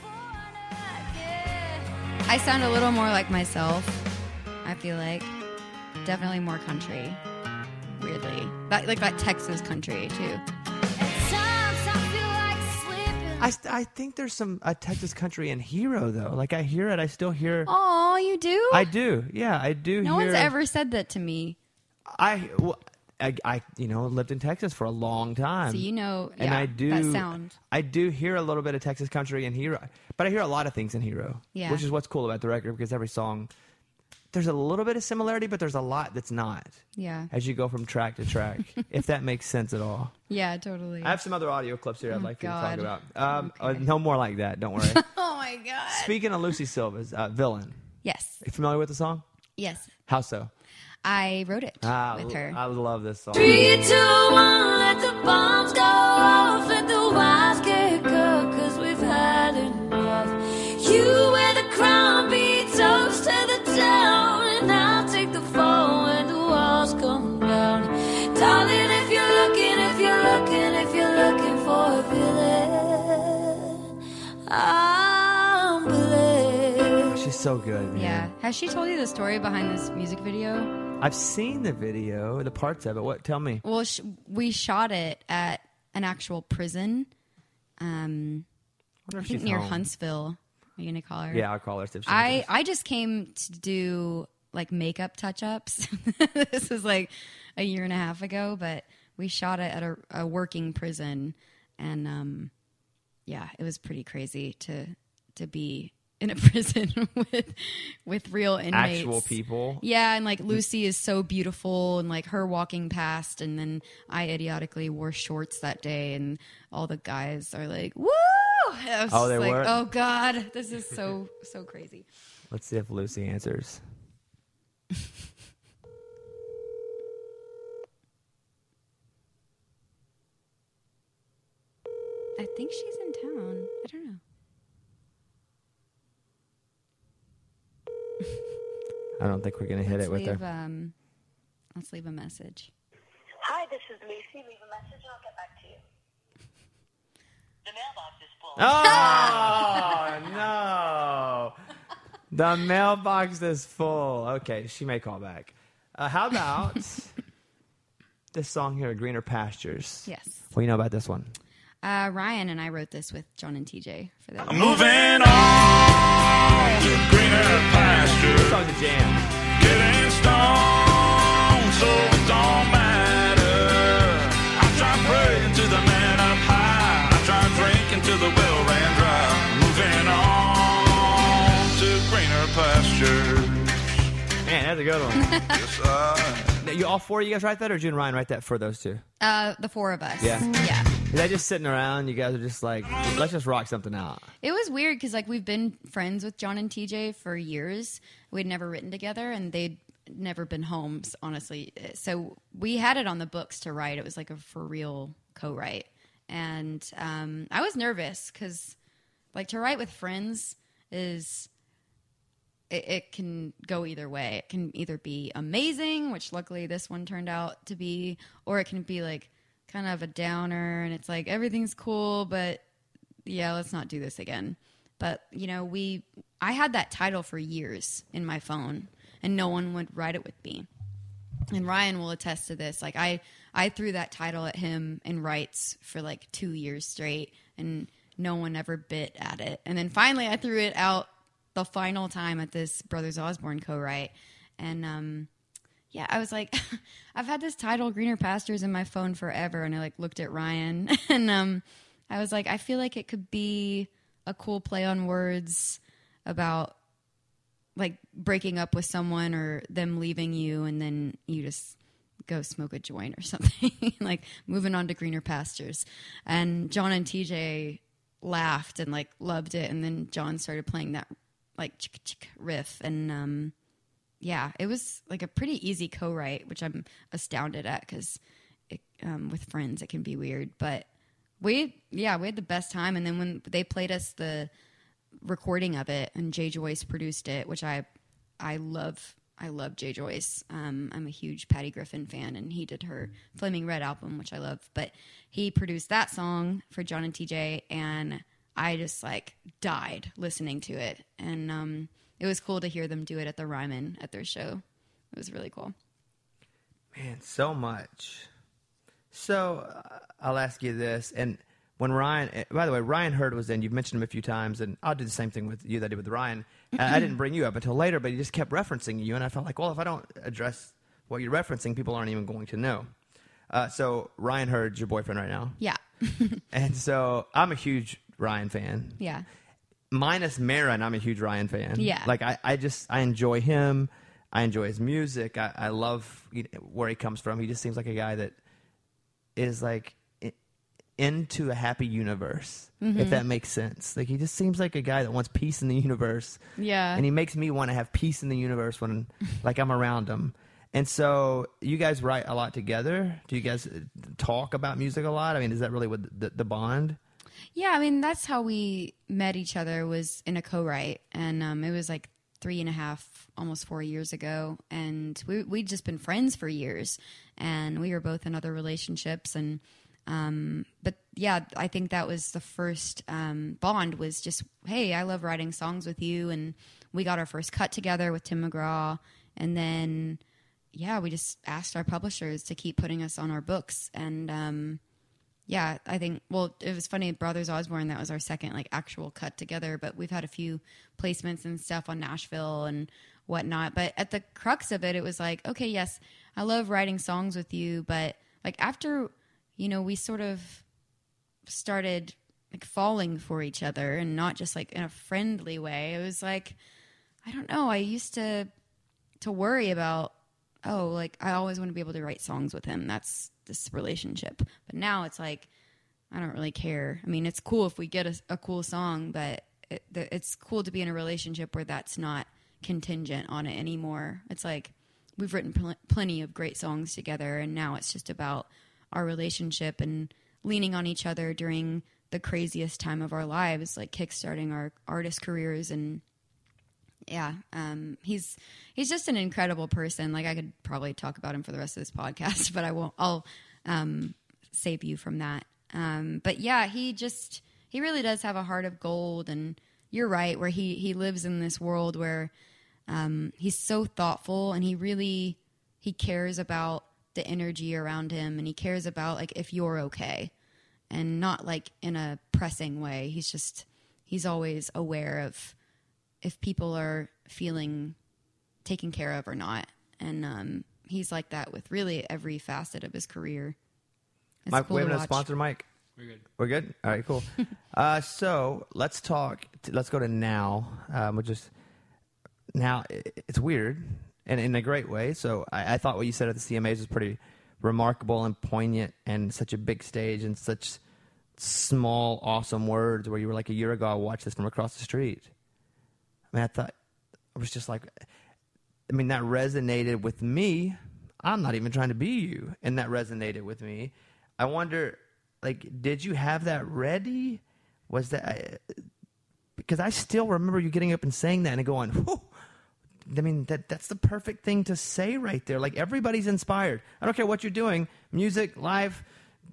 I sound a little more like myself, I feel like. Definitely more country, weirdly. That, like that Texas country, too. At times I feel like sleeping. I, st- I think there's some a Texas country in Hero though. Like I hear it, I still hear. Oh, you do? I do, yeah, I do. no hear, one's ever said that to me. I, well, I, I, you know, lived in Texas for a long time. So you know, and yeah, I do that sound. I do hear a little bit of Texas country in Hero, but I hear a lot of things in Hero. Yeah. Which is what's cool about the record because every song, there's a little bit of similarity, but there's a lot that's not. Yeah. As you go from track to track, if that makes sense at all. Yeah, totally. I have some other audio clips here I'd Oh, like you to God. talk about. Um, uh, Okay. no more like that. Don't worry. Oh, my God. Speaking of Lucy Silva's uh, Villain, Yes. are you familiar with the song? Yes. How so? I wrote it Ah, with her. I love this song. Three, two, one, let the bombs go off, let the wires get cut, cause we've had enough. You wear the crown, be toast to the town, and I'll take the fall when the walls come down. Darling, if you're looking, if you're looking, if you're looking for a villain, I'm blessed. She's so good, man. Yeah. Has she told you the story behind this music video? I've seen the video, the parts of it. What? Tell me. Well, sh- we shot it at an actual prison. Um, I wonder I if think she's near home. Huntsville. Are you gonna call her? Yeah, I'll call her. See if she I answers. I just came to do like makeup touch ups. This was like a year and a half ago, but we shot it at a, a working prison, and um, yeah, it was pretty crazy to to be in a prison with with real inmates, Actual people. Yeah, and like Lucy is so beautiful, and like her walking past, and then I idiotically wore shorts that day, and all the guys are like, "Woo!" I was Oh, just they like, were? "Oh God, this is so so crazy." Let's see if Lucy answers. I think she's in town. I don't know. I don't think we're gonna hit Let's it with leave, her. um, let's leave a message. Hi, this is Lucy. Leave a message and I'll get back to you. The mailbox is full. Oh no! The mailbox is full. Okay, she may call back. Uh, how about this song here, "Greener Pastures"? Yes. What do you know about this one? Uh, Ryan and I wrote this with John and T J for them. Moving on to greener pastures. This song's a jam. Getting stoned, so it don't matter. I try praying to the man up high. I try drinking till the well ran dry. Moving on to greener pastures. Man, that's a good one. Yes, I. Now, you all four of you guys write that, or did you and Ryan write that for those two? Uh, the four of us. Yeah. Yeah. Is that just sitting around? You guys are just like, let's just rock something out. It was weird because like we've been friends with John and T J for years. We'd never written together, and they'd never been home, honestly. So we had it on the books to write. It was like a for real co-write, and um, I was nervous because like to write with friends is it, it can go either way. It can either be amazing, which luckily this one turned out to be, or it can be like kind of a downer, and it's like everything's cool, but yeah, let's not do this again. But you know, we I had that title for years in my phone, and no one would write it with me. And Ryan will attest to this. Like I, I threw that title at him in rights for like two years straight, and no one ever bit at it. And then finally, I threw it out the final time at this Brothers Osborne co-write, and um, yeah, I was like, I've had this title Greener Pastures in my phone forever, and I like looked at Ryan, and um, I was like, I feel like it could be a cool play on words about like breaking up with someone or them leaving you, and then you just go smoke a joint or something, like moving on to greener pastures. And John and T J laughed and like loved it. And then John started playing that like chick chick riff. And um, yeah, it was like a pretty easy co-write, which I'm astounded at because um, with friends, it can be weird, but we, yeah, we had the best time. And then when they played us the recording of it, and Jay Joyce produced it, which I I love I love Jay Joyce. um I'm a huge Patty Griffin fan, and he did her Flaming Red album, which I love, but he produced that song for John and T J, and I just like died listening to it. And um it was cool to hear them do it at the Ryman at their show. It was really cool. Man, so much. So uh, I'll ask you this, and when Ryan, by the way, Ryan Hurd was in, you've mentioned him a few times, and I'll do the same thing with you that I did with Ryan. I didn't bring you up until later, but he just kept referencing you, and I felt like, well, if I don't address what you're referencing, people aren't even going to know. Uh, so Ryan Hurd's your boyfriend right now. Yeah. And so I'm a huge Ryan fan. Yeah. Minus Marin, I'm a huge Ryan fan. Yeah. Like, I, I just, I enjoy him. I enjoy his music. I, I love you know, where he comes from. He just seems like a guy that is like into a happy universe, mm-hmm. if that makes sense. Like, he just seems like a guy that wants peace in the universe. Yeah. And he makes me want to have peace in the universe when, like, I'm around him. And so you guys write a lot together. Do you guys talk about music a lot? I mean, is that really what the, the bond? Yeah, I mean, that's how we met each other, was in a co-write. And um, it was like three and a half, almost four years ago. And we, we'd just been friends for years. And we were both in other relationships. And Um, but yeah, I think that was the first, um, bond was just, hey, I love writing songs with you. And we got our first cut together with Tim McGraw. And then, yeah, we just asked our publishers to keep putting us on our books. And, um, yeah, I think, well, it was funny, Brothers Osborne, that was our second like actual cut together, but we've had a few placements and stuff on Nashville and whatnot. But at the crux of it, it was like, okay, yes, I love writing songs with you. But like after, you know, we sort of started like falling for each other, and not just like in a friendly way. It was like, I don't know. I used to, to worry about, oh, like I always want to be able to write songs with him. That's this relationship. But now it's like, I don't really care. I mean, it's cool if we get a, a cool song, but it, it's cool to be in a relationship where that's not contingent on it anymore. It's like we've written pl- plenty of great songs together, and now it's just about our relationship and leaning on each other during the craziest time of our lives, like kickstarting our artist careers. And yeah, um, he's, he's just an incredible person. Like I could probably talk about him for the rest of this podcast, but I won't, I'll, um, save you from that. Um, but yeah, he just, he really does have a heart of gold. And you're right, where he, he lives in this world where, um, he's so thoughtful, and he really, he cares about the energy around him, and he cares about like if you're okay, and not like in a pressing way. He's just, he's always aware of if people are feeling taken care of or not. And um, he's like that with really every facet of his career. It's Mike, cool we have to a watch. sponsor, Mike. We're good. We're good? All right, cool. uh, so let's talk, t- let's go to now. Um, we'll just, now, it, it's weird, and in a great way. So I, I thought what you said at the C M As was pretty remarkable and poignant, and such a big stage, and such small, awesome words, where you were like, a year ago, I watched this from across the street. I mean, I thought, I was just like, I mean, that resonated with me. I'm not even trying to be you. And that resonated with me. I wonder, like, did you have that ready? Was that, because I still remember you getting up and saying that and going, whew. I mean, that that's the perfect thing to say right there. Like, everybody's inspired. I don't care what you're doing, music, live,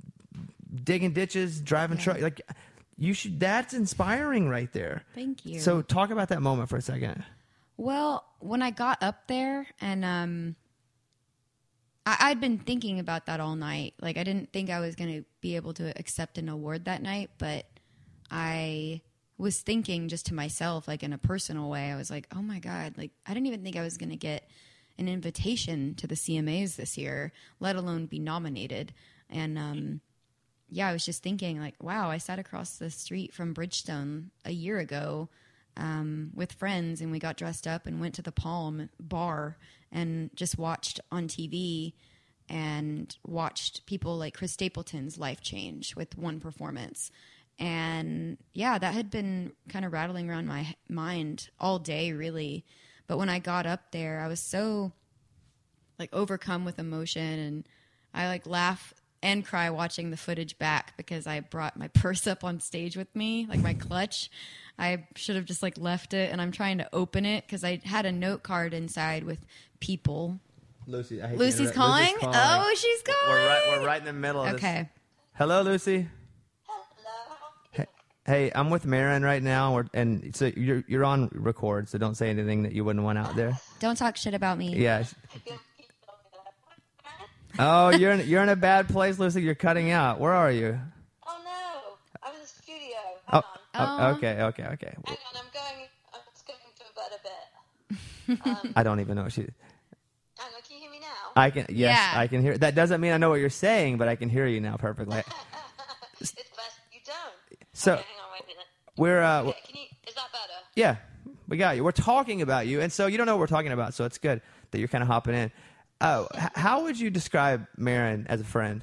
digging ditches, driving Yeah. truck. Like, you should, that's inspiring right there. Thank you. So talk about that moment for a second. Well, when I got up there, and um, I, I'd been thinking about that all night. Like, I didn't think I was going to be able to accept an award that night, but I was thinking just to myself, like in a personal way, I was like, oh my God, like I didn't even think I was going to get an invitation to the C M As this year, let alone be nominated. And um, yeah, I was just thinking like, wow, I sat across the street from Bridgestone a year ago um, with friends, and we got dressed up and went to the Palm bar and just watched on T V and watched people like Chris Stapleton's life change with one performance. And yeah, that had been kind of rattling around my mind all day, really. But when I got up there, I was so like overcome with emotion, and I like laugh and cry watching the footage back because I brought my purse up on stage with me, like my clutch. I should have just like left it, and I'm trying to open it because I had a note card inside with people. Lucy, I hate to Lucy's interrupt. calling? Lucy's calling. Oh, she's calling. We're right, we're right in the middle of this. Okay. Hello, Lucy. Hey, I'm with Marin right now, we're, and so you're you're on record, so don't say anything that you wouldn't want out there. Don't talk shit about me. Yeah. Oh, you're in, you're in a bad place, Lucy. You're cutting out. Where are you? Oh no, I'm in the studio. Oh, Hang on. oh, Oh. okay, okay, okay. Hang on, I'm going. I'm just going to bed a bit. Um, I don't even know what she. hang on, can you hear me now? I can. Yes, Yeah. I can hear. That doesn't mean I know what you're saying, but I can hear you now perfectly. It's best you don't. So Okay, hang on, wait a minute. we're. Uh, Okay, can you? Is that better? Yeah, we got you. We're talking about you, and so you don't know what we're talking about, so it's good that you're kind of hopping in. Oh, h- how would you describe Marin as a friend?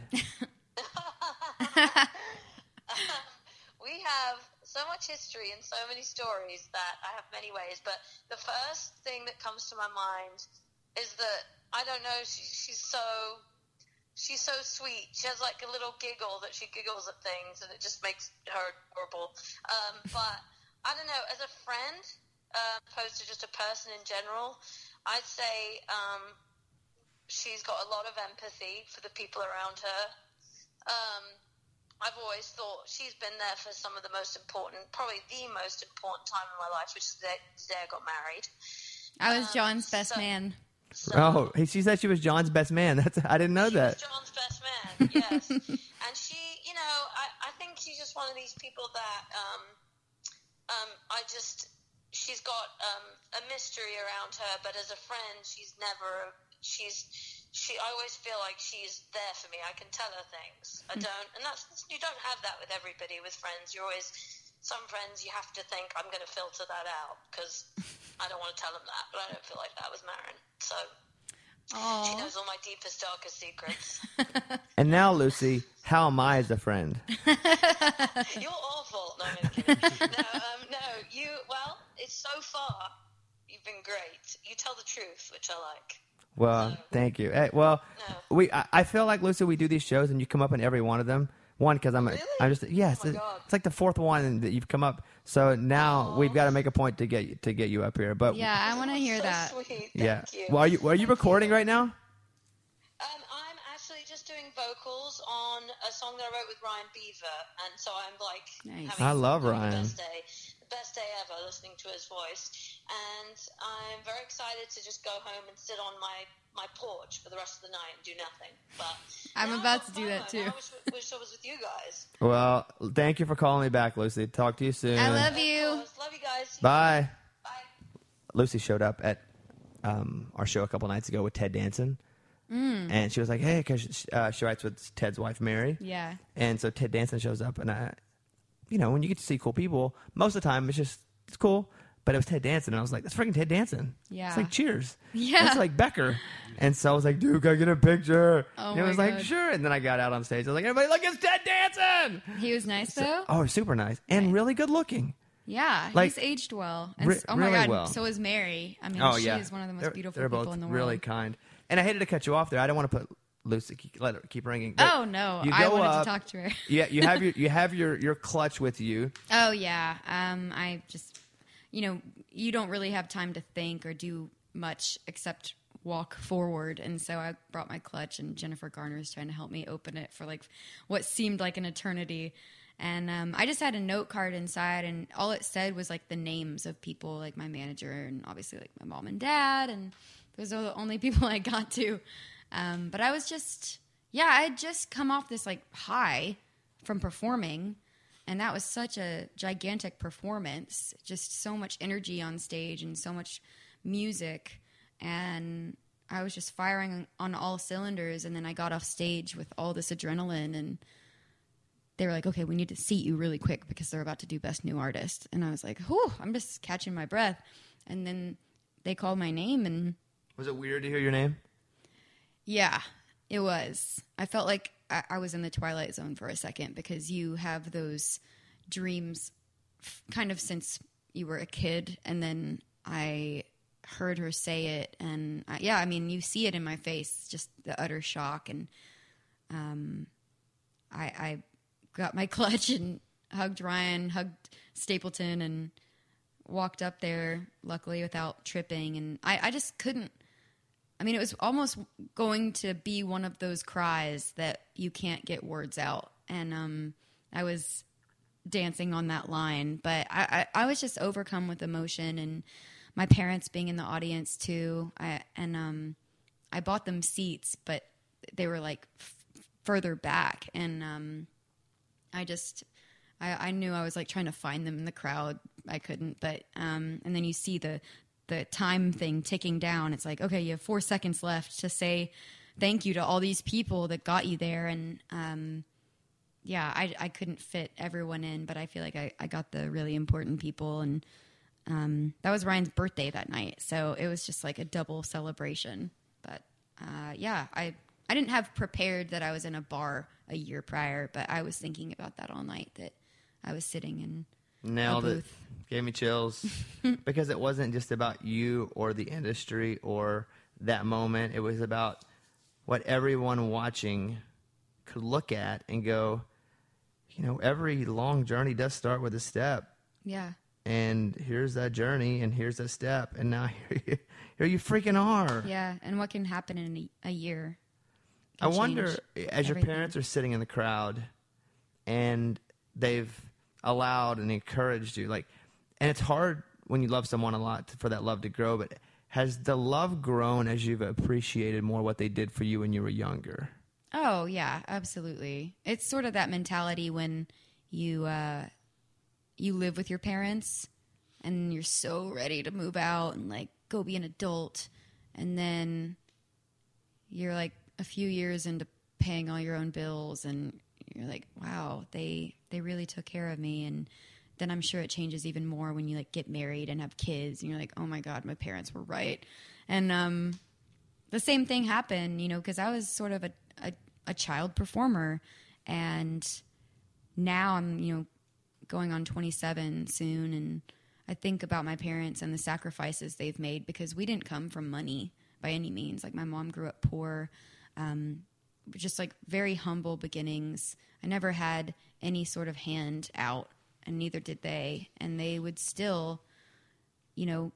We have so much history and so many stories that I have many ways, but the first thing that comes to my mind is that, I don't know, she, she's so she's so sweet. She has like a little giggle that she giggles at things, and it just makes her adorable. Um, but I don't know, as a friend, uh, opposed to just a person in general, I'd say um, she's got a lot of empathy for the people around her. Um, I've always thought she's been there for some of the most important, probably the most important time in my life, which is the day, the day I got married. I was Um, John's best so- man. So, Oh, he- she said she was John's best man. That's I didn't know she that. was John's best man, yes. And she, you know, I, I think she's just one of these people that um, um, I just, she's got um, a mystery around her, but as a friend, she's never, she's, she, I always feel like she's there for me. I can tell her things. I don't, and that's, you don't have that with everybody, with friends. You're always, some friends you have to think, I'm going to filter that out because I don't want to tell them that, but I don't feel like that with Marin. So she Aw. knows all my deepest, darkest secrets. And now, Lucy, how am I as a friend? You're awful. No, I'm kidding. No, um, no, you, well, it's so far, you've been great. You tell the truth, which I like. Well, No. thank you. Hey, well, No. we I, I feel like Lucy, we do these shows, and you come up in every one of them. One, because I'm, a, Really? I'm just yes, Oh my it- God. it's like the fourth one that you've come up. So now Aw. we've got to make a point to get you, to get you up here. But Yeah, I want to hear so that. Sweet. Thank yeah, you. well, are you are you Thank recording right now? Um, I'm actually just doing vocals on a song that I wrote with Ryan Beaver, and so I'm like, Nice. having I love the Ryan. Best day, the best day ever, listening to his voice, and I'm very excited to just go home and sit on my, my porch for the rest of the night and do nothing. But I'm now I've about got to do that FOMO. too. Now I wish, wish I was with you guys. Well, thank you for calling me back, Lucy. Talk to you soon. I love Of you. course. Love you guys. Bye. Bye. Lucy showed up at um, our show a couple nights ago with Ted Danson, mm. and she was like, "Hey," because uh, she writes with Ted's wife Mary. Yeah. And so Ted Danson shows up, and I, you know, when you get to see cool people, most of the time it's just it's cool. But it was Ted Danson, and I was like, "That's freaking Ted Danson." Yeah. It's like Cheers. Yeah. It's like Becker. And so I was like, "Dude, can I get a picture?" Oh and it my was like, God. "Sure." And then I got out on stage. I was like, "Everybody, look, it's Ted Danson." He was nice though. Oh, super nice and Nice. really good looking. Yeah, Like, he's aged well. And re- s- oh my really god, well. so is Mary. I mean, Oh she yeah, is one of the most They're- beautiful they're people both in the really world. kind. And I hated to cut you off there. I don't want to put Lucy keep, let her keep ringing. but Oh no, you I go wanted up, to talk to her. Yeah, you have your you have your your clutch with you. Oh yeah, um, I just, you know, you don't really have time to think or do much except walk forward, and so I brought my clutch, and Jennifer Garner is trying to help me open it for like what seemed like an eternity. And um, I just had a note card inside, and all it said was like the names of people, like my manager, and obviously like my mom and dad, and those are the only people I got to. Um, but I was just, yeah, I had just come off this like high from performing, and that was such a gigantic performance, just so much energy on stage and so much music, and I was just firing on all cylinders. And then I got off stage with all this adrenaline, and they were like, okay, we need to seat you really quick because they're about to do Best New Artist. And I was like, whew, I'm just catching my breath. And then they called my name, and Was it weird to hear your name? yeah, it was. I felt like I, I was in the Twilight Zone for a second, because you have those dreams f- kind of since you were a kid. And then I heard her say it, and I, yeah, I mean, you see it in my face, just the utter shock. And um, I, I got my clutch and hugged Ryan, hugged Stapleton, and walked up there, luckily without tripping. And I, I just couldn't. I mean, it was almost going to be one of those cries that you can't get words out. And um, I was dancing on that line, but I, I, I was just overcome with emotion, and my parents being in the audience too. I, and um, I bought them seats, but they were like f- further back. And um, I just, I, I knew I was like trying to find them in the crowd. I couldn't, but, um, and then you see the, the time thing ticking down. It's like, okay, you have four seconds left to say thank you to all these people that got you there. And, um, yeah, I, I couldn't fit everyone in, but I feel like I, I got the really important people. And, um, that was Ryan's birthday that night. So it was just like a double celebration. But, uh, yeah, I, I didn't have prepared that I was in a bar a year prior, but I was thinking about that all night, that I was sitting in Nailed a it. booth. Gave me chills. Because it wasn't just about you or the industry or that moment. It was about what everyone watching could look at and go, you know, every long journey does start with a step. Yeah. And here's that journey, and here's that step, and now here you, here you freaking are. Yeah. And what can happen in a, a year? I can wonder, change as your everything. parents are sitting in the crowd and they've allowed and encouraged you, like, and it's hard when you love someone a lot to, for that love to grow, but has the love grown as you've appreciated more what they did for you when you were younger? Oh, yeah, absolutely. It's sort of that mentality when you uh, you live with your parents and you're so ready to move out and like go be an adult, and then you're like a few years into paying all your own bills, and you're like, wow, they they really took care of me. And then I'm sure it changes even more when you like get married and have kids, and you're like, oh my God, my parents were right. And um, the same thing happened, you know, because I was sort of a, a, a child performer, and now I'm, you know, going on twenty-seven soon, and I think about my parents and the sacrifices they've made, because we didn't come from money by any means. Like, my mom grew up poor, um, just like very humble beginnings. I never had any sort of hand out, and neither did they. And they would still, you know,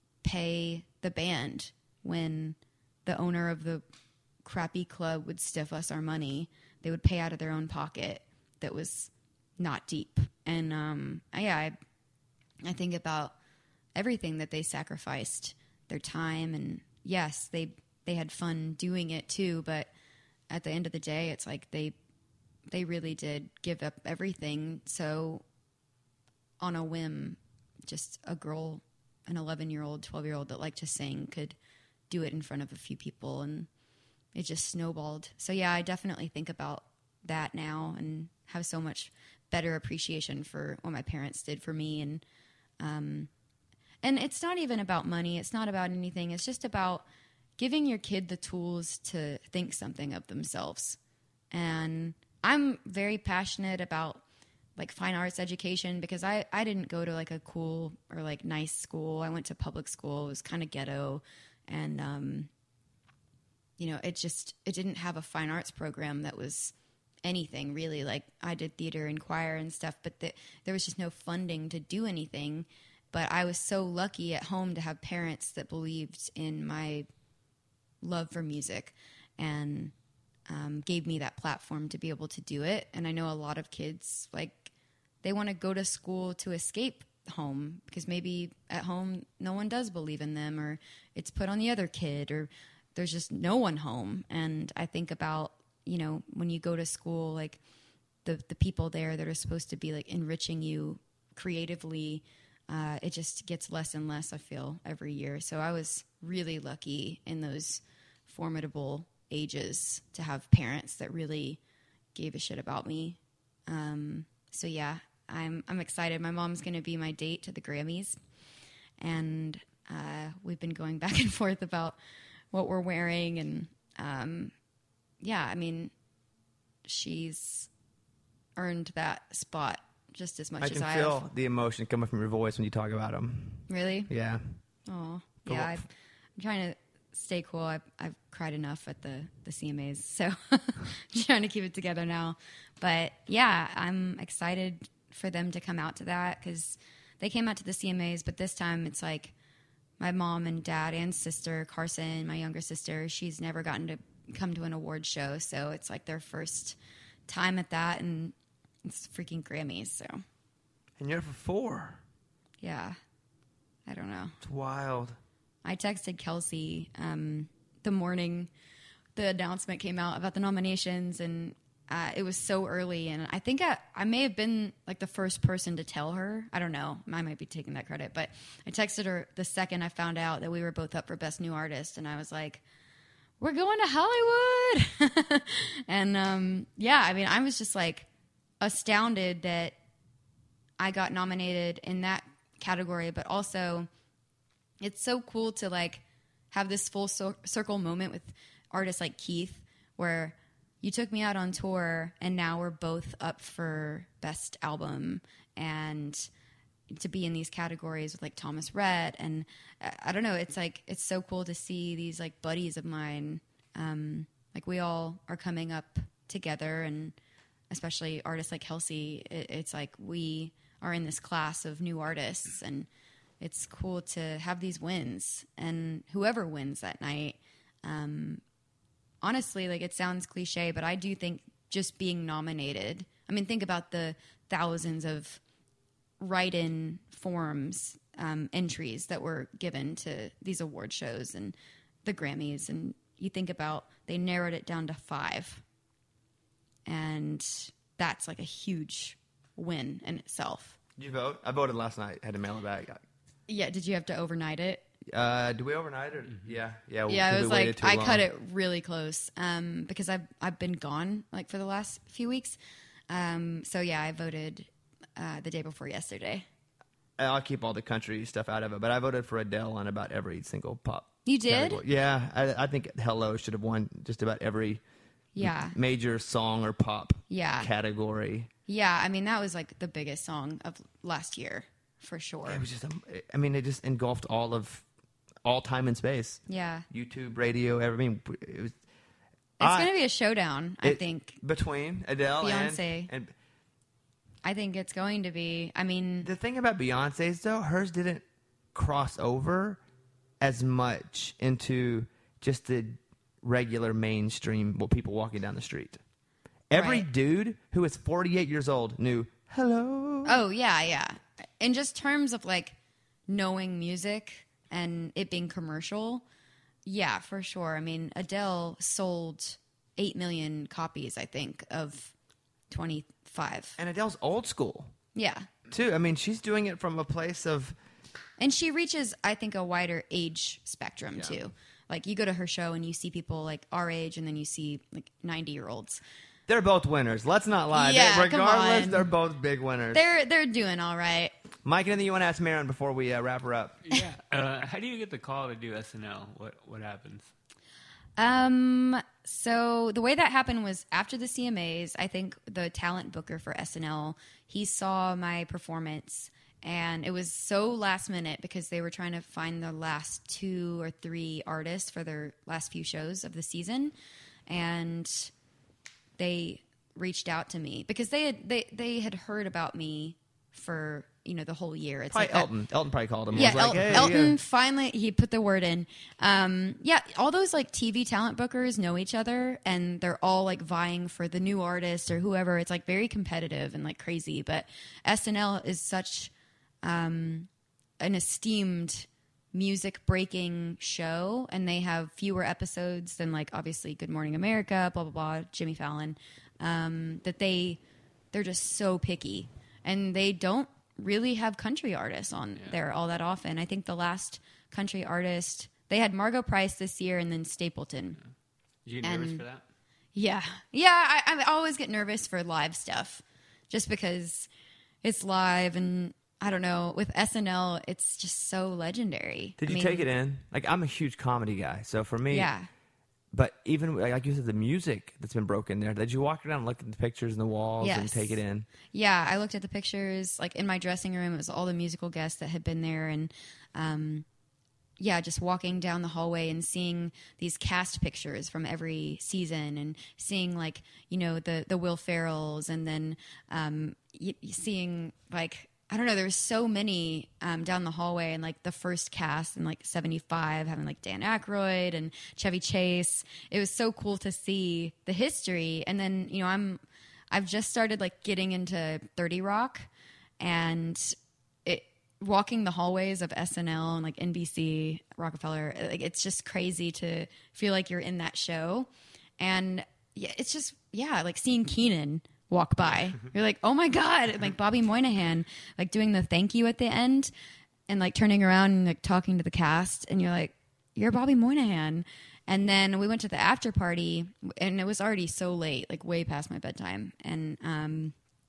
pay the band when the owner of the crappy club would stiff us our money. They would pay out of their own pocket that was not deep. And um, yeah, I, I think about everything that they sacrificed, their time, and yes, they they had fun doing it too. But at the end of the day, it's like they they really did give up everything. So on a whim, just a girl, an eleven-year-old, twelve-year-old that liked to sing could do it in front of a few people, and it just snowballed. So yeah, I definitely think about that now and have so much better appreciation for what my parents did for me. And um, and it's not even about money. It's not about anything. It's just about giving your kid the tools to think something of themselves. And I'm very passionate about like fine arts education, because I, I didn't go to like a cool or like nice school. I went to public school. It was kind of ghetto. And, um, you know, it just, it didn't have a fine arts program that was anything really. Like, I did theater and choir and stuff, but the, there was just no funding to do anything. But I was so lucky at home to have parents that believed in my love for music and um, gave me that platform to be able to do it. And I know a lot of kids, like, they want to go to school to escape home, because maybe at home no one does believe in them, or it's put on the other kid, or there's just no one home. And I think about, you know, when you go to school, like the, the people there that are supposed to be like enriching you creatively, uh, it just gets less and less, I feel, every year. So I was really lucky in those formidable ages to have parents that really gave a shit about me. Um, so yeah, I'm, I'm excited. My mom's going to be my date to the Grammys, and, uh, we've been going back and forth about what we're wearing. And, um, yeah, I mean, she's earned that spot just as much I as can I feel have. the emotion coming from your voice when you talk about them. Really? Yeah. Oh, But yeah. what- I've, I'm trying to stay cool. I've, I've cried enough at the, the C M As, so trying to keep it together now. But yeah, I'm excited for them to come out to that, because they came out to the C M As, but this time it's like my mom and dad and sister, Carson, my younger sister, she's never gotten to come to an award show, so it's like their first time at that, and it's freaking Grammys, so And you're for four. yeah, I don't know. It's wild. I texted Kelsey um, the morning the announcement came out about the nominations, and uh, it was so early, and I think I, I may have been like the first person to tell her. I don't know. I might be taking that credit, but I texted her the second I found out that we were both up for Best New Artist, and I was like, we're going to Hollywood. And um, yeah, I mean, I was just like astounded that I got nominated in that category, but also it's so cool to like have this full cir- circle moment with artists like Keith, where you took me out on tour and now we're both up for Best Album, and to be in these categories with like Thomas Rhett. And uh, I don't know, it's like, it's so cool to see these like buddies of mine. Um, like we all are coming up together, and especially artists like Kelsey, it, it's like we are in this class of new artists, and it's cool to have these wins, and whoever wins that night, um, honestly, like it sounds cliche, but I do think just being nominated, I mean, think about the thousands of write-in forms, um, entries that were given to these award shows and the Grammys, and you think about, they narrowed it down to five, and that's like a huge win in itself. Did you vote? I voted last night. Had to mail it back. Yeah, did you have to overnight it? Uh, do we overnight it? Yeah, yeah. Yeah, we it was waited like too I long. cut it really close, um, because I've I've been gone like for the last few weeks. Um, so yeah, I voted uh, the day before yesterday. I'll keep all the country stuff out of it, but I voted for Adele on about every single pop. You did? category. Yeah, I, I think Hello should have won just about every Yeah, major song or pop Yeah. category. yeah. I mean, that was like the biggest song of last year for sure. It was just, um, I mean, it just engulfed all of all time and space. Yeah, YouTube, radio, every, I mean, it was. it's I- going to be a showdown. I it- think. between Adele Beyonce. and and I think it's going to be. I mean, the thing about Beyonce's though, hers didn't cross over as much into just the regular mainstream well, people walking down the street. Every Right. dude who was forty-eight years old knew Hello. oh yeah, yeah. In just terms of like knowing music and it being commercial, yeah, for sure. I mean, Adele sold eight million copies, I think, of twenty-five. And Adele's old school Yeah. too. I mean, she's doing it from a place of And she reaches, I think, a wider age spectrum too. Like you go to her show and you see people like our age, and then you see like ninety year olds. they're both winners. Let's not lie. They- Yeah, come regardless, on. they're both big winners. They're they're doing all right. Mike, anything you want to ask Marin before we uh, wrap her up? Yeah. Uh, how do you get the call to do S N L? What what happens? Um. So the way that happened was after the C M As. I think the talent booker for S N L, he saw my performance, and it was so last minute because they were trying to find the last two or three artists for their last few shows of the season, and they reached out to me because they had they they had heard about me for you know the whole year. It's Probably like a- Elton. Elton probably called him. yeah, was like, El- hey, Elton yeah. finally he put the word in. Um, yeah, all those like T V talent bookers know each other, and they're all like vying for the new artist or whoever. It's like very competitive and like crazy. But S N L is such um, an esteemed music breaking show, and they have fewer episodes than like obviously Good Morning America, blah blah blah, Jimmy Fallon. Um, that they they're just so picky, and they don't really have country artists on Yeah. there all that often. I think the last country artist they had Margot Price this year, and then Stapleton. Did you get nervous And- for that? Yeah, yeah. I, I always get nervous for live stuff, just because it's live, and I don't know. With S N L, it's just so legendary. Did I you mean, take it in? Like, I'm a huge comedy guy, so for me, Yeah. But even like like you said, the music that's been broken there. Did you walk around and look at the pictures and the walls and Yes. take it in? Yeah, I looked at the pictures. Like in my dressing room, it was all the musical guests that had been there, and um, yeah, just walking down the hallway and seeing these cast pictures from every season, and seeing like you know the the Will Ferrells, and then um, y- seeing like. I don't know. There was so many um, down the hallway, and like the first cast in like seventy-five, having like Dan Aykroyd and Chevy Chase. It was so cool to see the history. And then you know, I'm I've just started like getting into thirty Rock, and it walking the hallways of S N L and like N B C, Rockefeller. Like it's just crazy to feel like you're in that show, and yeah, it's just yeah, like seeing Keenan walk by. You're like, oh my God. And like Bobby Moynihan, like doing the thank you at the end and like turning around and like talking to the cast. And you're like, you're Bobby Moynihan. And then we went to the after party, and it was already so late, like way past my bedtime. And um,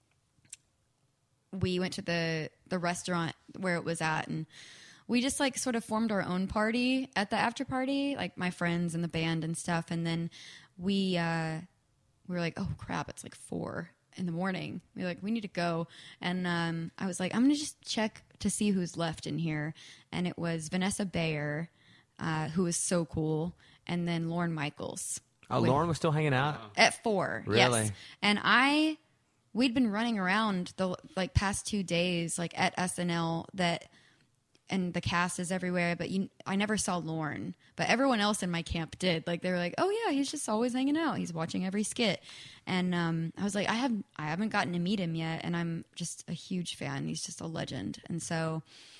we went to the, the restaurant where it was at, and we just like sort of formed our own party at the after party, like my friends and the band and stuff. And then we, uh, we were like, oh crap, it's like four in the morning. We were like, we need to go. And um, I was like, I'm going to just check to see who's left in here. And it was Vanessa Bayer, uh, who was so cool. And then Lorne Michaels. Oh, with- Lauren was still hanging out. At four. Really? Yes. And I, we'd been running around the like past two days, like at S N L that, and the cast is everywhere, but you, I never saw Lorne, but everyone else in my camp did. Like they were like, "Oh yeah, he's just always hanging out. He's watching every skit." And um, I was like, "I have, I haven't gotten to meet him yet, and I'm just a huge fan. He's just a legend." And so,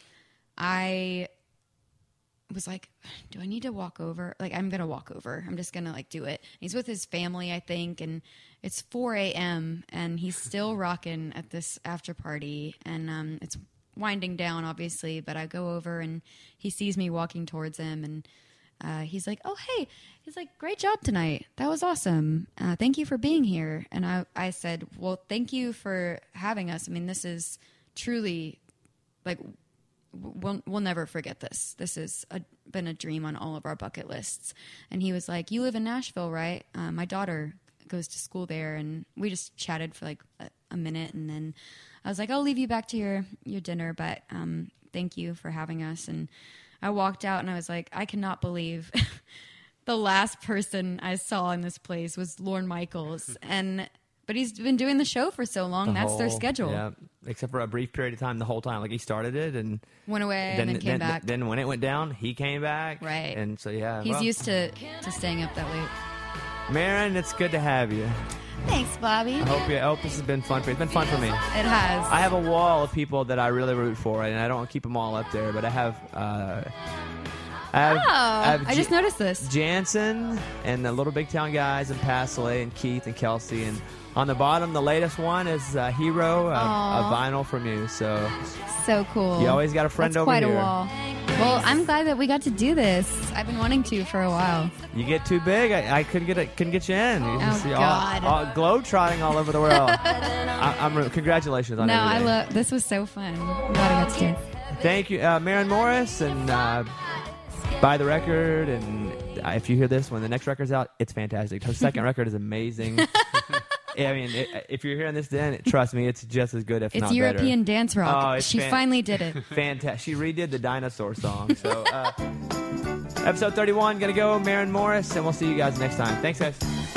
I was like, "Do I need to walk over? Like, I'm gonna walk over. I'm just gonna like do it." And he's with his family, I think, and it's four a.m. and he's still rocking at this after party, and um, it's winding down, obviously, but I go over and he sees me walking towards him, and uh, he's like, "Oh, hey," he's like, "Great job tonight. That was awesome. Uh, thank you for being here." And I, I said, "Well, thank you for having us. I mean, this is truly like, we'll, we'll never forget this. This has a, been a dream on all of our bucket lists." And he was like, "You live in Nashville, right? Uh, my daughter goes to school there." And we just chatted for like a, a minute, and then I was like, "I'll leave you back to your, your dinner, but um, thank you for having us." And I walked out, and I was like, I cannot believe the last person I saw in this place was Lorne Michaels. And but he's been doing the show for so long, The that's their whole- schedule. Yeah, except for a brief period of time, the whole time. Like he started it and Went away and then came back. Then when it went down, he came back. Right. And so yeah, He's well, used to, to staying up that late. Marin, it's good to have you. Thanks, Bobby. I hope you. I hope this has been fun for you. It's been fun for me. It has. I have a wall of people that I really root for, and I don't keep them all up there, but I have. Uh, I have, oh, I, have just J- noticed this. Jansen and the Little Big Town guys and Pasley and Keith and Kelsey, and on the bottom, the latest one is uh, Hero, a, a Aw. vinyl from you. So So cool. you always got a friend That's over quite here. a wall. Well, I'm glad that we got to do this. I've been wanting to for a while. You get too big, I, I couldn't get it, couldn't get you in. You Oh, can see God. all, all globe trotting all over the world. I, I'm re- congratulations on No, I everything. love. This was so fun. I'm glad I got to do it. Thank you, uh, Marin Morris, and uh, buy the record. And uh, if you hear this when the next record's out, it's fantastic. Her second record is amazing. I mean, it, if you're hearing this, then trust me, it's just as good, if It's not European better. dance rock. Oh, it's she fan- finally did it. Fantastic. She redid the dinosaur song. So, uh, episode thirty-one, gonna go, Marin Morris, and we'll see you guys next time. Thanks, guys.